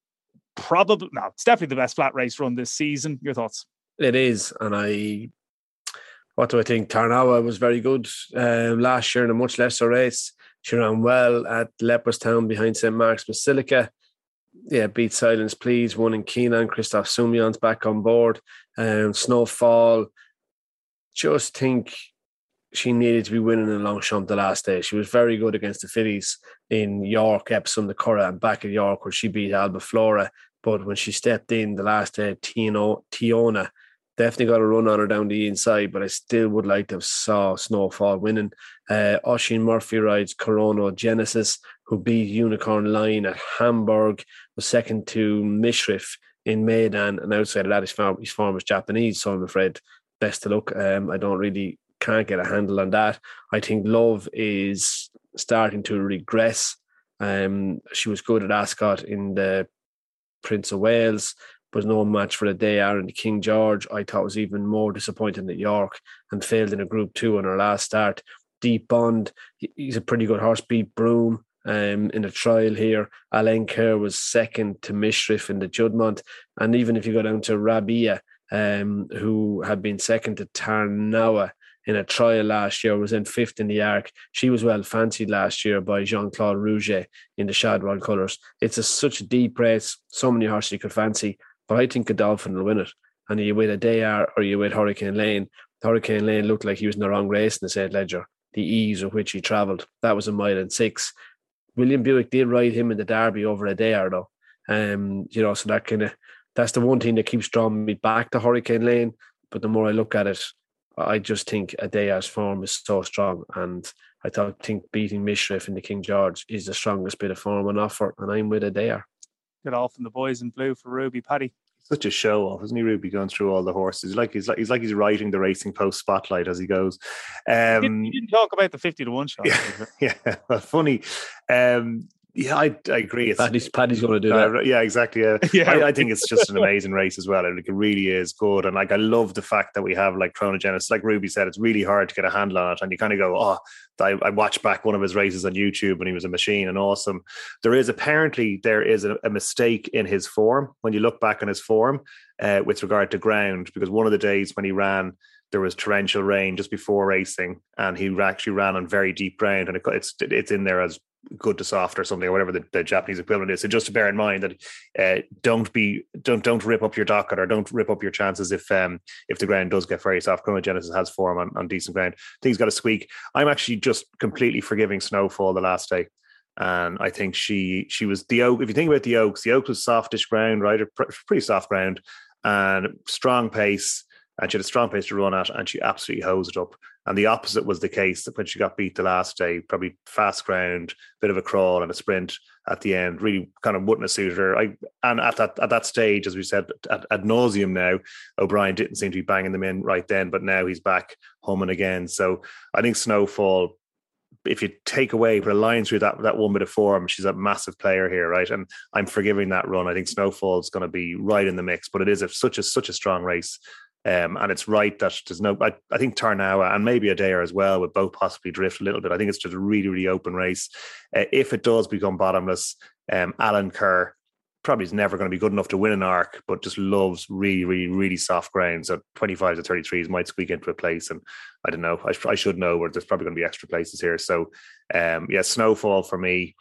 It's definitely the best flat race run this season. Your thoughts? It is, and what do I think? Tarnawa was very good last year in a much lesser race. She ran well at Leopardstown behind St. Mark's Basilica. Yeah, beat Silence Please, won in Keenan. Christophe Soumillon's back on board. Snowfall, just think she needed to be winning in Longchamp the last day. She was very good against the fillies in York, Epsom, the Curragh, and back at York where she beat Alba Flora. But when she stepped in the last day, Tiona definitely got a run on her down the inside, but I still would like to have saw Snowfall winning. Oisin Murphy rides Chronogenesis, who beat Unicorn Line at Hamburg, was second to Mishriff in Maidan, and outside of that, his form was Japanese, so I'm afraid best of luck. I can't get a handle on that. I think Love is starting to regress. She was good at Ascot in the Prince of Wales, was no match for the Dayar and the King George. I thought was even more disappointing at York and failed in a Group 2 on her last start. Deep Bond, he's a pretty good horse, beat Broome in a trial here. Alain Kerr was second to Mishriff in the Juddmonte. And even if you go down to Rabia, who had been second to Tarnawa in a trial last year, was in fifth in the Arc. She was well fancied last year by Jean-Claude Rouget in the Shadwell colours. It's such a deep race, so many horses you could fancy, but I think Godolphin will win it. And you with a Dayar or you with Hurricane Lane. Hurricane Lane looked like he was in the wrong race in the St. Ledger. The ease with which he travelled, that was 1.6 miles. William Buick did ride him in the Derby over a Dayar though. So that's the one thing that keeps drawing me back to Hurricane Lane. But the more I look at it, I just think Adayar's form is so strong, and I think beating Mishriff in the King George is the strongest bit of form on offer, and I'm with Adayar. Godolphin, the boys in blue for Ruby. Paddy. Such a show off, isn't he, Ruby, going through all the horses? He's like he's writing the Racing Post spotlight as he goes. You didn't talk about the 50-1 shot. Yeah, funny. Yeah, I agree. Paddy's going to do that. Yeah, exactly. I think it's just an amazing race as well. It really is good. And I love the fact that we have Chronogenesis. Like Ruby said, it's really hard to get a handle on it. And you kind of go, I watched back one of his races on YouTube and he was a machine and awesome. There is a mistake in his form when you look back on his form with regard to ground, because one of the days when he ran, there was torrential rain just before racing, and he actually ran on very deep ground, and it's in there as good to soft or something, or whatever the Japanese equivalent is. So just to bear in mind that don't rip up your docket, or don't rip up your chances if the ground does get very soft. Chronogenesis has form on decent ground. Things got to squeak. I'm actually just completely forgiving Snowfall the last day. And I think she was the Oak. If you think about the Oaks was softish ground, right? Pretty soft ground and strong pace. And she had a strong pace to run at, and she absolutely hosed it up. And the opposite was the case when she got beat the last day. Probably fast ground, bit of a crawl and a sprint at the end. Really kind of wouldn't have suited her. And at that stage, as we said ad nauseum now, O'Brien didn't seem to be banging them in right then, but now he's back humming again. So I think Snowfall, if you take away, put a line through that one bit of form, she's a massive player here, right? And I'm forgiving that run. I think Snowfall's going to be right in the mix, but it is such a strong race. And it's right that there's I think Tarnawa and maybe Adayar as well would both possibly drift a little bit. I think it's just a really, really open race. If it does become bottomless, Alan Kerr probably is never going to be good enough to win an Arc, but just loves really, really, really soft ground. So 25 to 33s might squeak into a place. And I don't know, I should know where there's probably going to be extra places here. So Snowfall for me,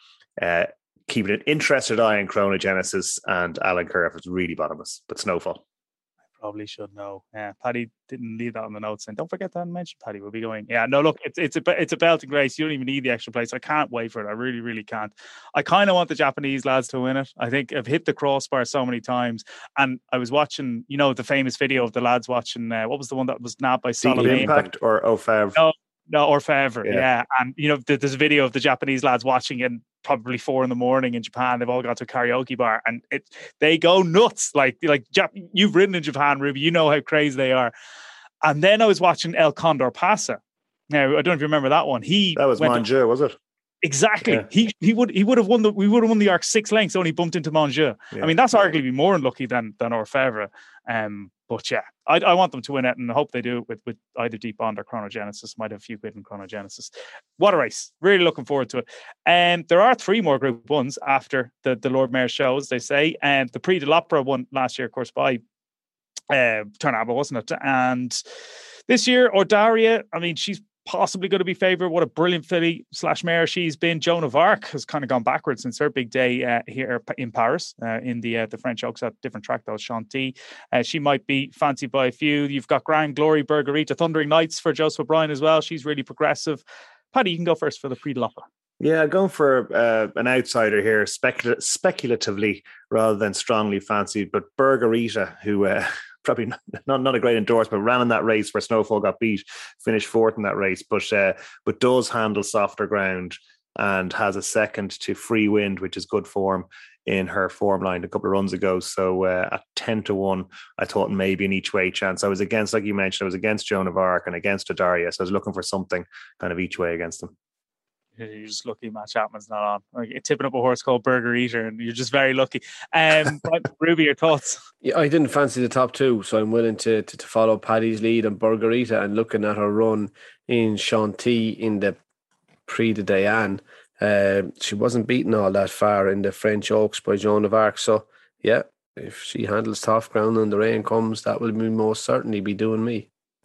keeping an interested eye on Chronogenesis and Alan Kerr if it's really bottomless, but Snowfall. Probably should know. Yeah, Paddy didn't leave that on the notes, and don't forget to mention Paddy will be going. Yeah, no, look, it's a belting race. You don't even need the extra place. I can't wait for it. I really, really can't. I kind of want the Japanese lads to win it. I think I've hit the crossbar so many times, and I was watching, the famous video of the lads watching. What was the one that was nabbed by Solomon? Impact or O'Favre? No, Orfevre, yeah. And, there's a video of the Japanese lads watching in probably 4 a.m. in Japan. They've all got to a karaoke bar and they go nuts. Like you've ridden in Japan, Ruby, you know how crazy they are. And then I was watching El Condor Pasa. Now, I don't know if you remember that one. That was Monjeu, was it? Exactly. Yeah. He would have won we would have won the Arc 6 lengths, only bumped into Monjeu. Yeah. I mean, that's arguably more unlucky than Orfevre. But yeah, I want them to win it, and I hope they do it with either Deep Bond or Chronogenesis. Might have a few quid in Chronogenesis. What a race. Really looking forward to it. And there are 3 more Group 1s after the Lord Mayor shows, they say. And the Prix de l'Opera won last year, of course, by Turnabo, wasn't it? And this year, Ordaria, I mean, she's possibly going to be favoured. What a brilliant filly / mare she's been. Joan of Arc has kind of gone backwards since her big day here in Paris, in the French Oaks at different track, though, Chantilly. She might be fancied by a few. You've got Grand Glory, Bergarita, Thundering Knights for Joseph O'Brien as well. She's really progressive. Paddy, you can go first for the Prix de l'Opera. Yeah, going for an outsider here, speculatively rather than strongly fancied, but Bergarita, who probably not a great endorsement, ran in that race where Snowfall got beat, finished 4th in that race, but does handle softer ground and has a second to Free Wind, which is good form in her form line a couple of runs ago. So at 10-1, I thought maybe an each way chance. I was against, like you mentioned, I was against Joan of Arc and against Odaria, so I was looking for something kind of each way against them. You're just lucky Matt Chapman's not on. Like, tipping up a horse called Burger Eater, and you're just very lucky. Ruby, your thoughts? Yeah, I didn't fancy the top 2, so I'm willing to follow Paddy's lead on Bergarita, and looking at her run in Chantilly in the Prix de Diane, she wasn't beaten all that far in the French Oaks by Joan of Arc. So yeah, if she handles tough ground and the rain comes, that will most certainly be doing me.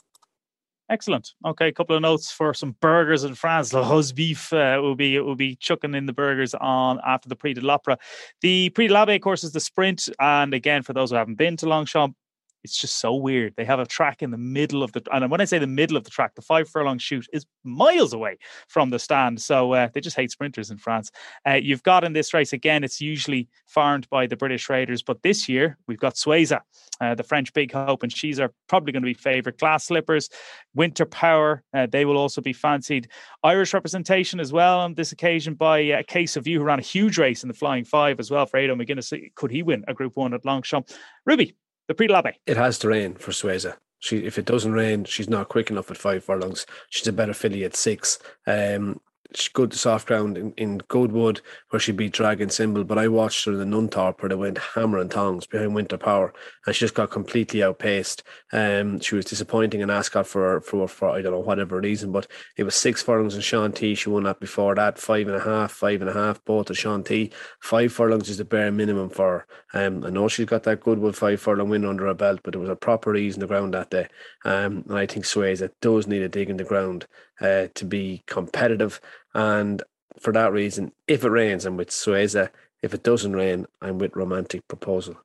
Excellent. Okay, a couple of notes for some burgers in France. Le Rose Beef will be chucking in the burgers on after the Prix de l'Opera. The Prix de l'Abbé, of course, is the sprint. And again, for those who haven't been to Longchamp, it's just so weird. They have a track in the middle of and when I say the middle of the track, the 5 furlong chute is miles away from the stand. So they just hate sprinters in France. You've got in this race, again, it's usually farmed by the British Raiders, but this year we've got Sueza, the French Big Hope, and she's probably going to be favoured. Glass Slippers, Winter Power, they will also be fancied. Irish representation as well on this occasion by Case of You, who ran a huge race in the Flying 5 as well for Aido McGuinness. Could he win a Group 1 at Longchamp? Ruby, the Prix de l'Abbé. It has to rain for Sueza. If it doesn't rain, she's not quick enough at 5 furlongs. She's a better filly at 6. She's good to soft ground in Goodwood, where she beat Dragon Symbol, but I watched her in the Nunthorpe where they went hammer and tongs behind Winter Power, and she just got completely outpaced. She was disappointing in Ascot for I don't know, whatever reason, but it was 6 furlongs in Chantilly. She won that before that, 5.5, both at Chantilly. 5 furlongs is the bare minimum for her. I know she's got that Goodwood 5 furlong win under her belt, but it was a proper ease in the ground that day. And I think Sueza does need a dig in the ground to be competitive. And for that reason, if it rains, I'm with Sueza. If it doesn't rain, I'm with Romantic Proposal.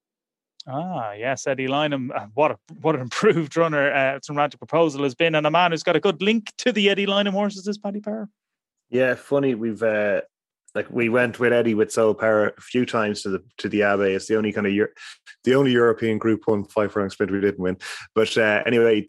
Ah, yes, Eddie Lynham. What an improved runner Romantic Proposal has been, and a man who's got a good link to the Eddie Lynham horses is Paddy Power. Yeah, funny. We went with Eddie with Soul Power a few times to the Abbey. It's the only kind of the only European Group 1 5 furlong sprint we didn't win. But anyway,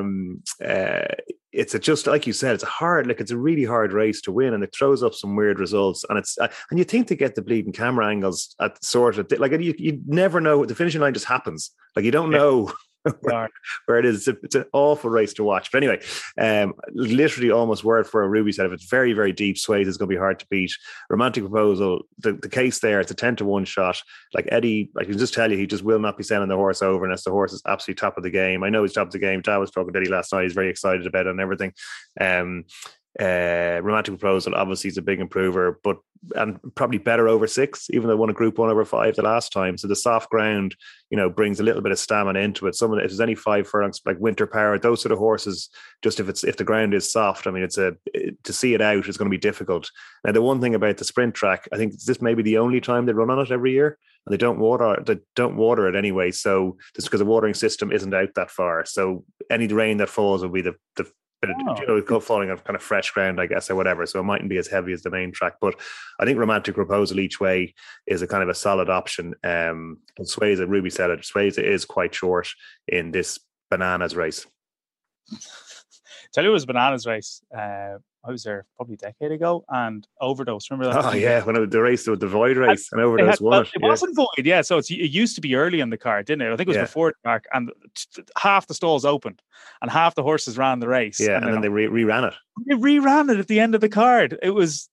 it's just like you said, it's a really hard race to win, and it throws up some weird results. And it's and you think to get the bleeding camera angles at sort of like you never know. The finishing line just happens. Like you don't know where it is. It's an awful race to watch. But anyway, literally almost word for a Ruby said, if it's very, very deep, Suez is going to be hard to beat. Romantic Proposal, the case there, it's a 10-1 shot. Like Eddie, I can just tell you, he just will not be sending the horse over unless the horse is absolutely top of the game. I know he's top of the game. Dad was talking to Eddie last night. He's very excited about it and everything. Romantic Proposal obviously is a big improver, and probably better over 6, even though won a Group 1 over 5 the last time. So the soft ground, brings a little bit of stamina into it. If there's any 5 furlongs like Winter Power, those sort of horses, just if the ground is soft, I mean, to see it out is going to be difficult. Now, the one thing about the sprint track, I think this may be the only time they run on it every year, and they don't water it anyway. So just because the watering system isn't out that far, so any rain that falls will be the falling on kind of fresh ground, I guess, or whatever. So it mightn't be as heavy as the main track. But I think Romantic Proposal each way is a kind of a solid option. And Sueza, Ruby said it, Sueza is quite short in this bananas race. Tell you, it was a bananas race. I was there probably a decade ago, and Overdose. Remember that? Oh yeah, when the race, the Void race, and Overdose won it. It wasn't Void, yeah. So it used to be early in the card, didn't it? I think it was before the park, and half the stalls opened, and half the horses ran the race. Yeah, and then they reran it. They reran it at the end of the card. It was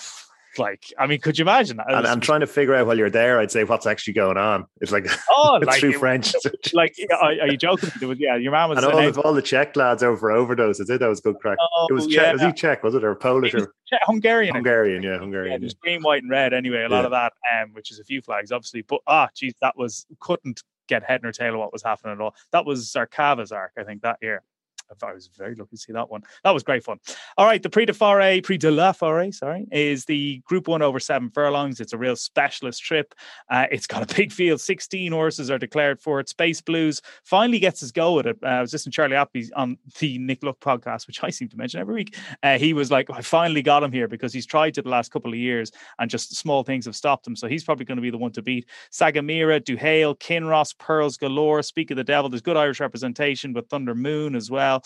could you imagine that? And I'm trying to figure out while you're there, I'd say, what's actually going on? It's like, it's through French. Are you joking? Your mom was. And all the Czech lads over for Overdose. That was good crack. It was Czech. Was he Czech? Was it, or Polish? Or Hungarian? Hungarian. Yeah, it was green, white, and red. Anyway, a lot of that, which is a few flags, obviously. But that couldn't get head nor tail of what was happening at all. That was Zarkava's arc, I think, that year. I was very lucky to see that one. That was great fun. All right, the Prix de la Forêt, is the Group 1 over 7 furlongs. It's a real specialist trip. It's got a big field. 16 horses are declared for it. Space Blues finally gets his go at it. I was listening to Charlie Appy on the Nick Luck podcast, which I seem to mention every week. He was like, I finally got him here because he's tried to the last couple of years and just small things have stopped him. So he's probably going to be the one to beat. Sagamira, Duhale, Kinross, Pearls Galore, Speak of the Devil. There's good Irish representation with Thunder Moon as well.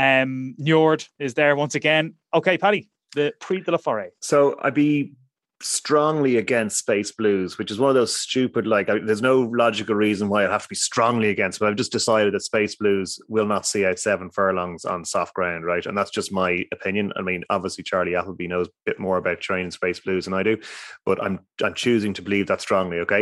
Njord is there once again. Okay, Paddy, the Prix de la Forêt. So I'd be strongly against Space Blues, which is one of those stupid, there's no logical reason why I'd have to be strongly against, but I've just decided that Space Blues will not see out 7 furlongs on soft ground, right? And that's just my opinion. I mean, obviously Charlie Appleby knows a bit more about training Space Blues than I do, but I'm choosing to believe that strongly, okay?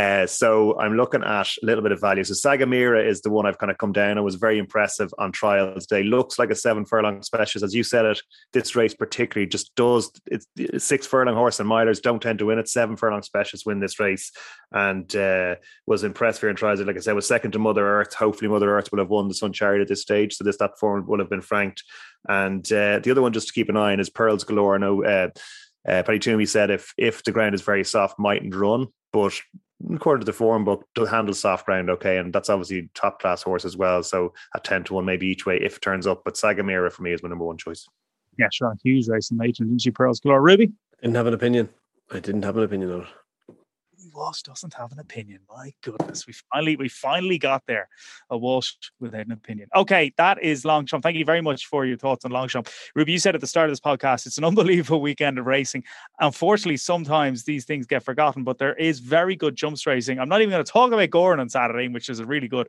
So I'm looking at a little bit of value. So Sagamira is the one I've kind of come down. It was very impressive on trials day. Looks like a 7 furlong specialist. As you said it, this race particularly just does, it's 6 furlong horse and milers don't tend to win it. 7 furlong specialists win this race, and was impressed here in trials. Like I said, was second to Mother Earth. Hopefully Mother Earth will have won the Sun Chariot at this stage, so that form will have been franked. And the other one just to keep an eye on is Pearls Galore. I know Paddy Toomey said if the ground is very soft, mightn't run, but according to the form book, does handle soft ground okay, and that's obviously top class horse as well. So at 10-1 maybe each way if it turns up. But Sagamira for me is my number one choice. Yeah, sure. Huge race in Matron, didn't she? Pearls Galore. Ruby? Didn't have an opinion. I didn't have an opinion on it. Walsh doesn't have an opinion. My goodness, we finally got there. A Walsh without an opinion. Okay, that is Longchamp. Thank you very much for your thoughts on Longchamp. Ruby, you said at the start of this podcast, it's an unbelievable weekend of racing. Unfortunately, sometimes these things get forgotten, but there is very good jumps racing. I'm not even going to talk about Goran on Saturday, which is a really good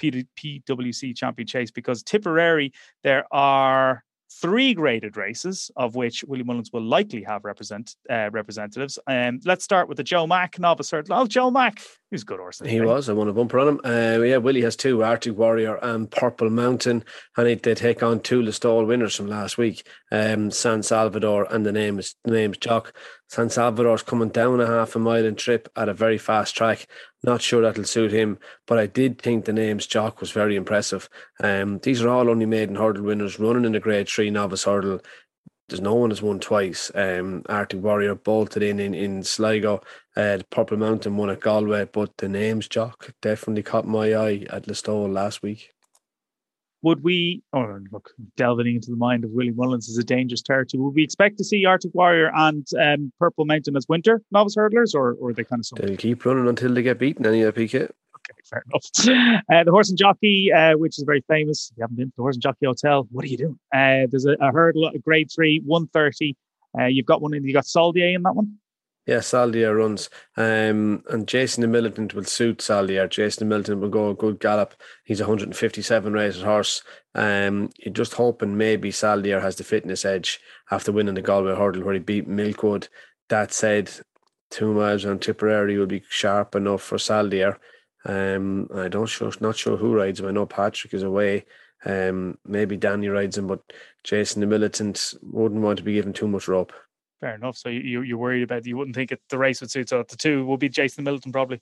PWC champion chase, because Tipperary, there are 3 graded races, of which Willie Mullins will likely have representatives. Let's start with the Joe Mack novice hurdle. Oh, Joe Mack, he's a good horse. He was. I won a bumper on him. Willie has 2, Arctic Warrior and Purple Mountain, and they take on 2 Listowel winners from last week, San Salvador, and the name's Jock. San Salvador's coming down a half a mile in trip at a very fast track. Not sure that'll suit him, but I did think the name's Jock was very impressive. These are all only maiden hurdle winners running in the Grade 3 novice hurdle. There's no one has won twice. Arctic Warrior bolted in Sligo. Purple Mountain won at Galway, but the name's Jock definitely caught my eye at Listowel last week. Would we, delving into the mind of Willie Mullins is a dangerous territory. Would we expect to see Arctic Warrior and Purple Mountain as winter novice hurdlers, or are they kind of something? They'll keep running until they get beaten anyway, PK. Okay, fair enough. The Horse and Jockey, which is very famous. If you haven't been to the Horse and Jockey Hotel, what are you doing? There's a hurdle, a Grade 3, 130. You've got one in, you got Saldier in that one? Yeah, Saldier runs. And Jason the Militant will suit Saldier. Jason the Militant will go a good gallop. He's a 157 rated horse. You're just hoping maybe Saldier has the fitness edge after winning the Galway hurdle where he beat Milkwood. That said, 2 miles on Tipperary will be sharp enough for Saldier. I'm not sure who rides him. I know Patrick is away. Maybe Danny rides him, but Jason the Militant wouldn't want to be given too much rope. Fair enough. So you're worried about, you wouldn't think the race would suit. So the 2 will be Jason Milton probably.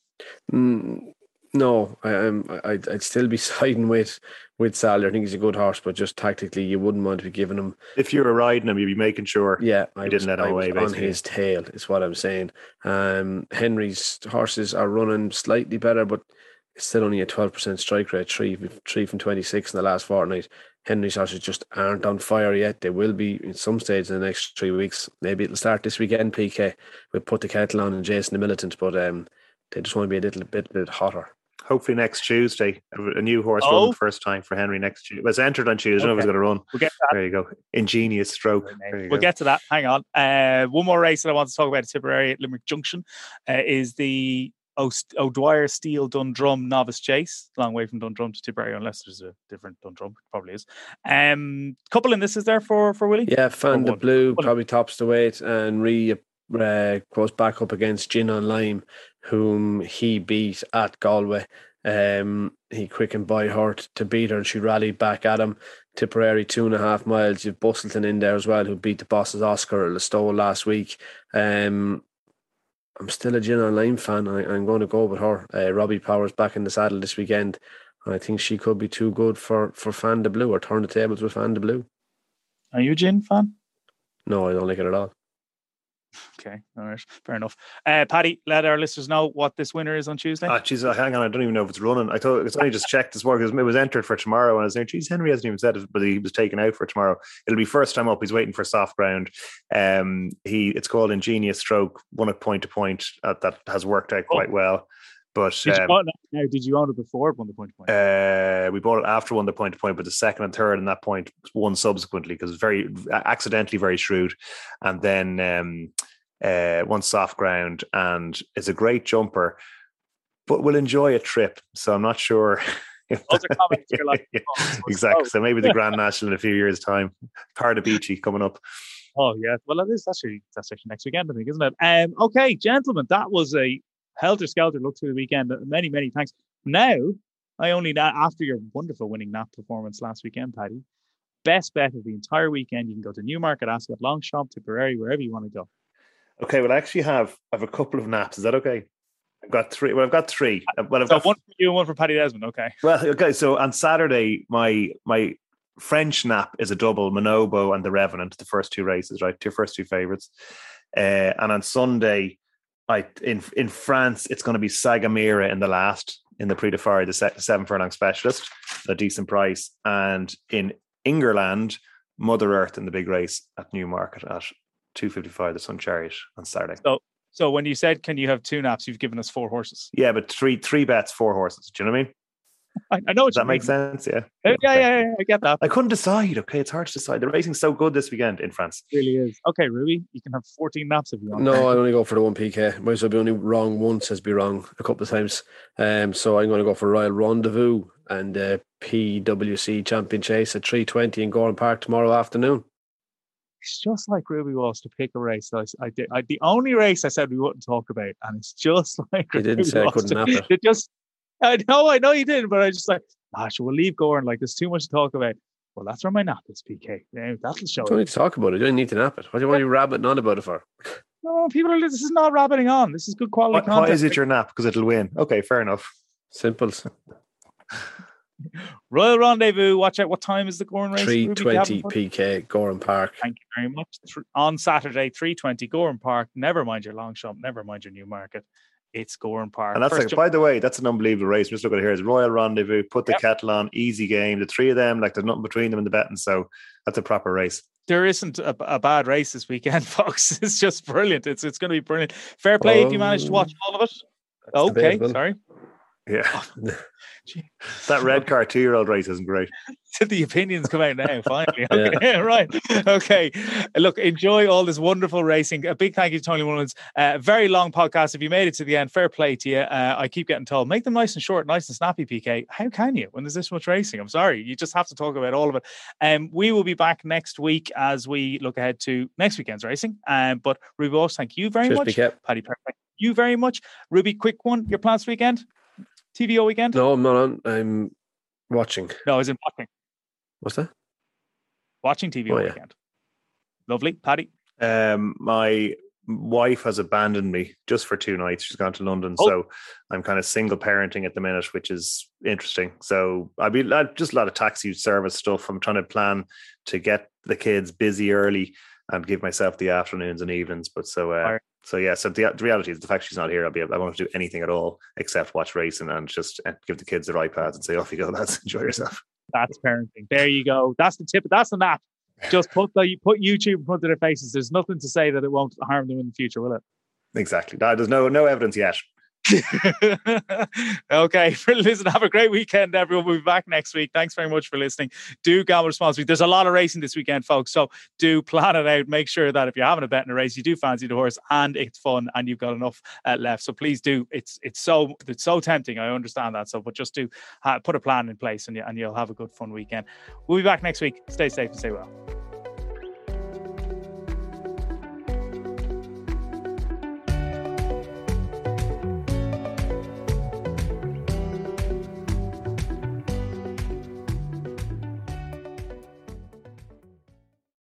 No, I'd still be siding with Saldier. I think he's a good horse, but just tactically, you wouldn't want to be giving him. If you were riding him, you'd be making sure. Yeah, I didn't let him away. On his tail is what I'm saying. Henry's horses are running slightly better, but it's still only a 12% strike rate. 3 from 26 in the last fortnight. Henry's horses just aren't on fire yet. They will be in some stage in the next 3 weeks. Maybe it'll start this weekend, PK. We'll put the kettle on and Jason the Militant, but they just want to be a little bit hotter. Hopefully next Tuesday. A new horse run the first time for Henry next Tuesday. Well, it's entered on Tuesday. I don't know if it's going to run. We'll get that. There you go. Ingenious stroke. We'll get to that. Hang on. One more race that I want to talk about at Tipperary at Limerick Junction is the O'Dwyer Steel Dundrum Novice Chase. Long way from Dundrum to Tipperary, unless there's a different Dundrum. Probably is. Couple in this is there for Willie? Yeah, Fan de Blue probably tops the weight, and goes back up against Gin on Lime, whom he beat at Galway. He quickened by her to beat her, and she rallied back at him. Tipperary 2.5 miles. You've Bustleton in there as well, who beat the Bosses Oscar at Listowel last week. I'm still a Gin on Lime fan. I'm going to go with her. Robbie Powers back in the saddle this weekend. I think she could be too good for Fan de Blue, or turn the tables with Fan de Blue. Are you a Gin fan? No, I don't like it at all. Okay, all right, fair enough. Paddy, let our listeners know what this winner is on Tuesday. Hang on, I don't even know if it's running. I thought it's only just checked this morning because it was entered for tomorrow, and I was saying, geez, Henry hasn't even said it, but he was taken out for tomorrow. It'll be first time up. He's waiting for soft ground. It's called Ingenious Stroke, won it point to point. That has worked out quite well. But did you own it before it won the point to point? We bought it after won the point to point, but the second and third in that point won subsequently because very accidentally very shrewd, and then won soft ground, and is a great jumper, but will enjoy a trip. So I'm not sure. Those are comments you're like, exactly. So maybe the Grand National in a few years' time. Pardubice coming up. Oh yeah, well that's actually next weekend, I think, isn't it? Okay, gentlemen, that was a helter-skelter look through the weekend. Many thanks. Now, after your wonderful winning nap performance last weekend, Paddy, best bet of the entire weekend. You can go to Newmarket, Ascot, Longchamp, Tipperary, wherever you want to go. Okay, well, I actually have a couple of naps. Is that okay? I've got three. Well, I've got three. One for you and one for Paddy Desmond. Okay. Well, okay. So on Saturday, my French nap is a double: Manobo and the Revenant, the first two races, right? Your first two favourites. And on Sunday, in France, it's going to be Sagamira in the Prix de Fare, the 7 furlong specialist, at a decent price. And in Ingerland, Mother Earth in the big race at Newmarket at 2.55, the Sun Chariot on Saturday. So when you said, can you have two naps, you've given us 4 horses. Yeah, but three bets, 4 horses. Do you know what I mean? I know what Does that make sense? Yeah. Yeah, I get that. I couldn't decide. Okay, it's hard to decide. The racing's so good this weekend in France. It really is. Okay, Ruby, you can have 14 naps if you want. No, I only go for the 1 PK. Might as well be only wrong once as be wrong a couple of times. So I'm going to go for Royal Rendezvous and PWC Champion Chase at 3:20 in Gowran Park tomorrow afternoon. It's just like Ruby was to pick a race that I did. The only race I said we wouldn't talk about, and it's just like you didn't say I couldn't nap it. I know you didn't, but I just like, we'll leave Gowran. Like, there's too much to talk about. Well, that's where my nap is, PK. Yeah, that'll show. You don't need to talk about it. You don't need to nap it. What do you want you rabbiting on about it for? No, this is not rabbiting on. This is good quality content. Why is it your nap? Because it'll win. Okay, fair enough. Simples. Royal Rendezvous. Watch out. What time is the Gowran race? 3:20 PK, Gowran Park. Thank you very much. On Saturday, 3:20 Gowran Park. Never mind your Longchamp. Never mind your Newmarket. It's Gowran Park. And that's by the way, that's an unbelievable race. Just look at it here. It's Royal Rendezvous. Put the kettle on. Easy game. The three of them, like there's nothing between them in the betting. So that's a proper race. There isn't a bad race this weekend, folks. It's just brilliant. It's going to be brilliant. Fair play if you manage to watch all of it. Okay, debatable. Sorry. Yeah. That red car 2-year-old race isn't great. The opinions come out now, finally. Okay, yeah. Right. Okay. Look, enjoy all this wonderful racing. A big thank you to Tony Mullins. Very long podcast. If you made it to the end, fair play to you. I keep getting told, make them nice and short, nice and snappy, PK. How can you when there's this much racing? I'm sorry. You just have to talk about all of it. We will be back next week as we look ahead to next weekend's racing. But Ruby Walsh, thank you very much. Paddy Perk, thank you very much. Ruby, quick one. Your plans for weekend? TVO weekend? No, I'm not on. I'm watching. No, I was in watching. What's that? Watching TVO weekend. Lovely. Paddy? My wife has abandoned me just for 2 nights. She's gone to London. So I'm kind of single parenting at the minute, which is interesting. So just a lot of taxi service stuff. I'm trying to plan to get the kids busy early and give myself the afternoons and evenings. But so the reality is the fact she's not here, I won't do anything at all except watch racing and just give the kids their iPads and say, off you go, lads, enjoy yourself. That's parenting. There you go. That's the tip. That's the nap. Just put YouTube in front of their faces. There's nothing to say that it won't harm them in the future, will it? Exactly. There's no evidence yet. Okay, listen, have a great weekend, everyone. We'll be back next week. Thanks very much for listening. Do gamble responsibly. There's a lot of racing this weekend, folks, so do plan it out. Make sure that if you're having a bet in a race, you do fancy the horse and it's fun and you've got enough left. So please do. It's so tempting. I understand that. So, but just do put a plan in place and you'll have a good fun weekend. We'll be back next week. Stay safe and stay well.